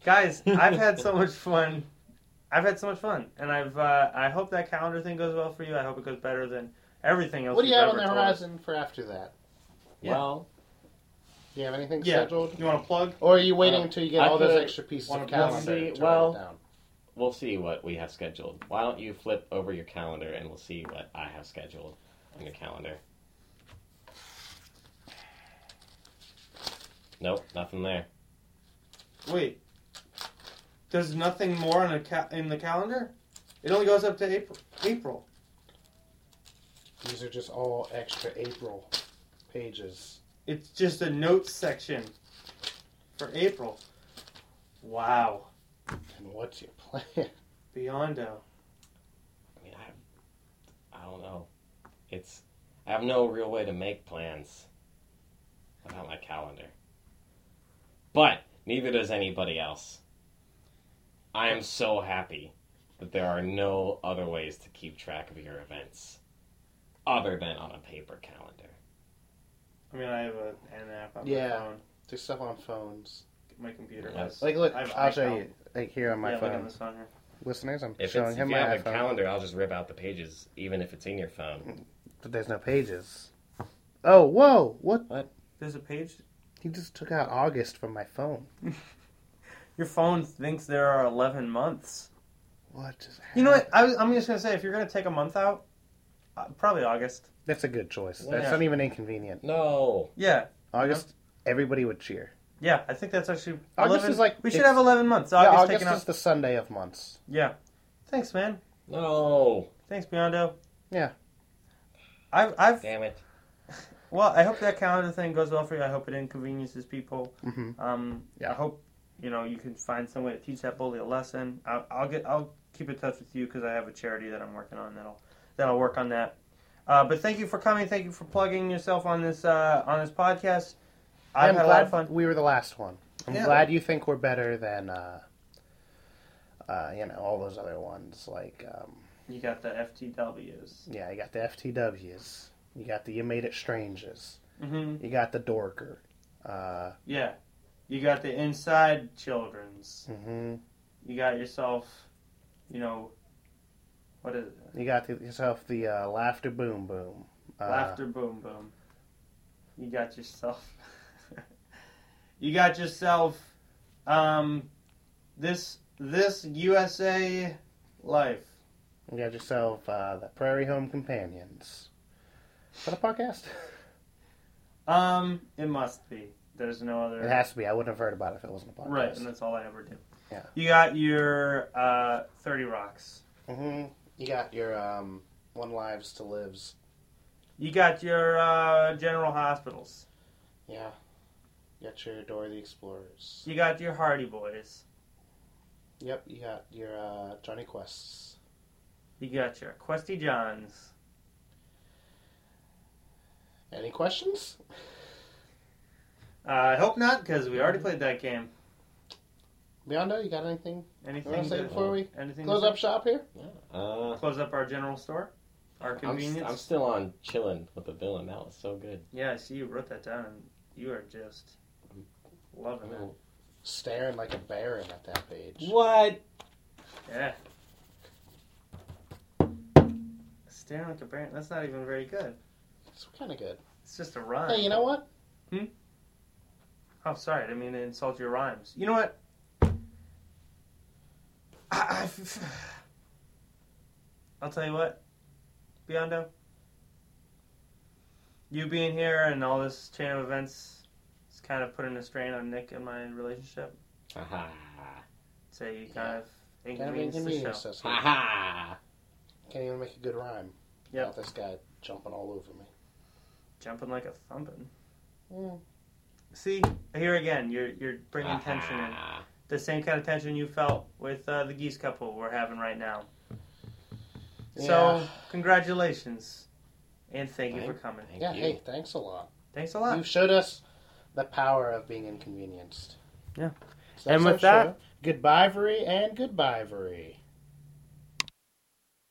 Guys, I've had so much fun. I've had so much fun, and I've. Uh, I hope that calendar thing goes well for you. I hope it goes better than everything else. What do you you've have on ever the told us. horizon for after that? Yeah. Well, Do you have anything Yeah. scheduled? You want to plug? Or are you waiting Uh, until you get I all those could- extra pieces wanna of plug calendar see- to well- write it down? we'll see what we have scheduled. Why don't you flip over your calendar and we'll see what I have scheduled on your calendar. Nope, nothing there. Wait. There's nothing more on a ca- in the calendar? It only goes up to April. April. These are just all extra April pages. It's just a notes section for April. Wow. And what's your plan? Beyond-o. I mean, I have, I don't know. It's, I have no real way to make plans about my calendar. But neither does anybody else. I am so happy that there are no other ways to keep track of your events other than on a paper calendar. I mean, I have a, an app on Yeah. my phone. There's stuff on phones. My computer Yeah. has. Like, look, I have I'll show iCal. you. Like, here on my yeah, look on phone. this phone here. Listeners, I'm If, showing it's, if him you my have a iPhone. calendar, I'll just rip out the pages, even if it's in your phone. But there's no pages. Oh, whoa! What? There's a page. He just took out August from my phone. Your phone thinks there are eleven months. What just happened? You know what? I was, I'm just going to say, if you're going to take a month out, uh, probably August. That's a good choice. That's Yeah. not even inconvenient. No. Yeah. August, everybody would cheer. Yeah, I think that's actually... August eleven is like- We should it's- have eleven months. Yeah, August, August taking is out... the Sunday of months. Yeah. Thanks, man. No. Thanks, Beyond-o. Yeah. I've... I've Damn it. Well, I hope that calendar thing goes well for you. I hope it inconveniences people. hmm Um, Yeah. I hope you know you can find some way to teach that bully a lesson. I'll, I'll get I'll keep in touch with you because I have a charity that I'm working on that'll that'll work on that. Uh, but thank you for coming. Thank you for plugging yourself on this uh, on this podcast. I've I'm had a glad lot of fun. we were the last one. I'm Yeah. glad you think we're better than, uh, uh, you know, all those other ones. Like, um, You got the F T Ws. yeah, you got the F T Ws. You got the You Made It Stranges. Mm-hmm. You got the Dorker. Uh, Yeah. You got the Inside Children's. hmm You got yourself, you know, what is it? You got the, yourself the uh, Laughter Boom Boom. Uh, Laughter Boom Boom. You got yourself. you got yourself. Um, this this U S A Life. You got yourself uh, the Prairie Home Companions. Is that a podcast? Um, it must be. There's no other. It has to be. I wouldn't have heard about it if it wasn't a podcast. Right, and that's all I ever do. Yeah. You got your uh, thirty Rocks. hmm You got your um, One Lives to Lives. You got your uh, General Hospitals. Yeah. You got your Dora the Explorers. You got your Hardy Boys. Yep, you got your uh, Johnny Quests. You got your Questy Johns. Any questions? Uh, I hope not, because we already played that game. Beyond, you got anything Anything you want to say to- before we anything close to up shop here? Uh, close up our general store? Our I'm, convenience? st- I'm still on chilling with the villain. That was so good. Yeah, I see you wrote that down, and you are just loving it. Staring like a baron at that page. What? Yeah. Staring like a baron. That's not even very good. It's kind of good. It's just a rhyme. Hey, you know what? Oh, sorry. I didn't mean to insult your rhymes. You know what? I, I, I'll tell you what, Beyond-o. You being here and all this chain of events is kind of putting a strain on Nick and my relationship. Aha. So you kind of Kind of inconvenience the inconvenience show. us here. Aha. Can't even make a good rhyme. Yep. Without this guy jumping all over me. Jumping like a thumping. Mm. See, here again, you're you're bringing tension in. Aha. The same kind of tension you felt with uh, the geese couple we're having right now. So, Yeah. congratulations. And thank you for Thank- coming. Thank Yeah, you. hey, thanks a lot. Thanks a lot. You've showed us the power of being inconvenienced. Yeah. So And that's with our that- show. Goodbye-very and goodbye-very.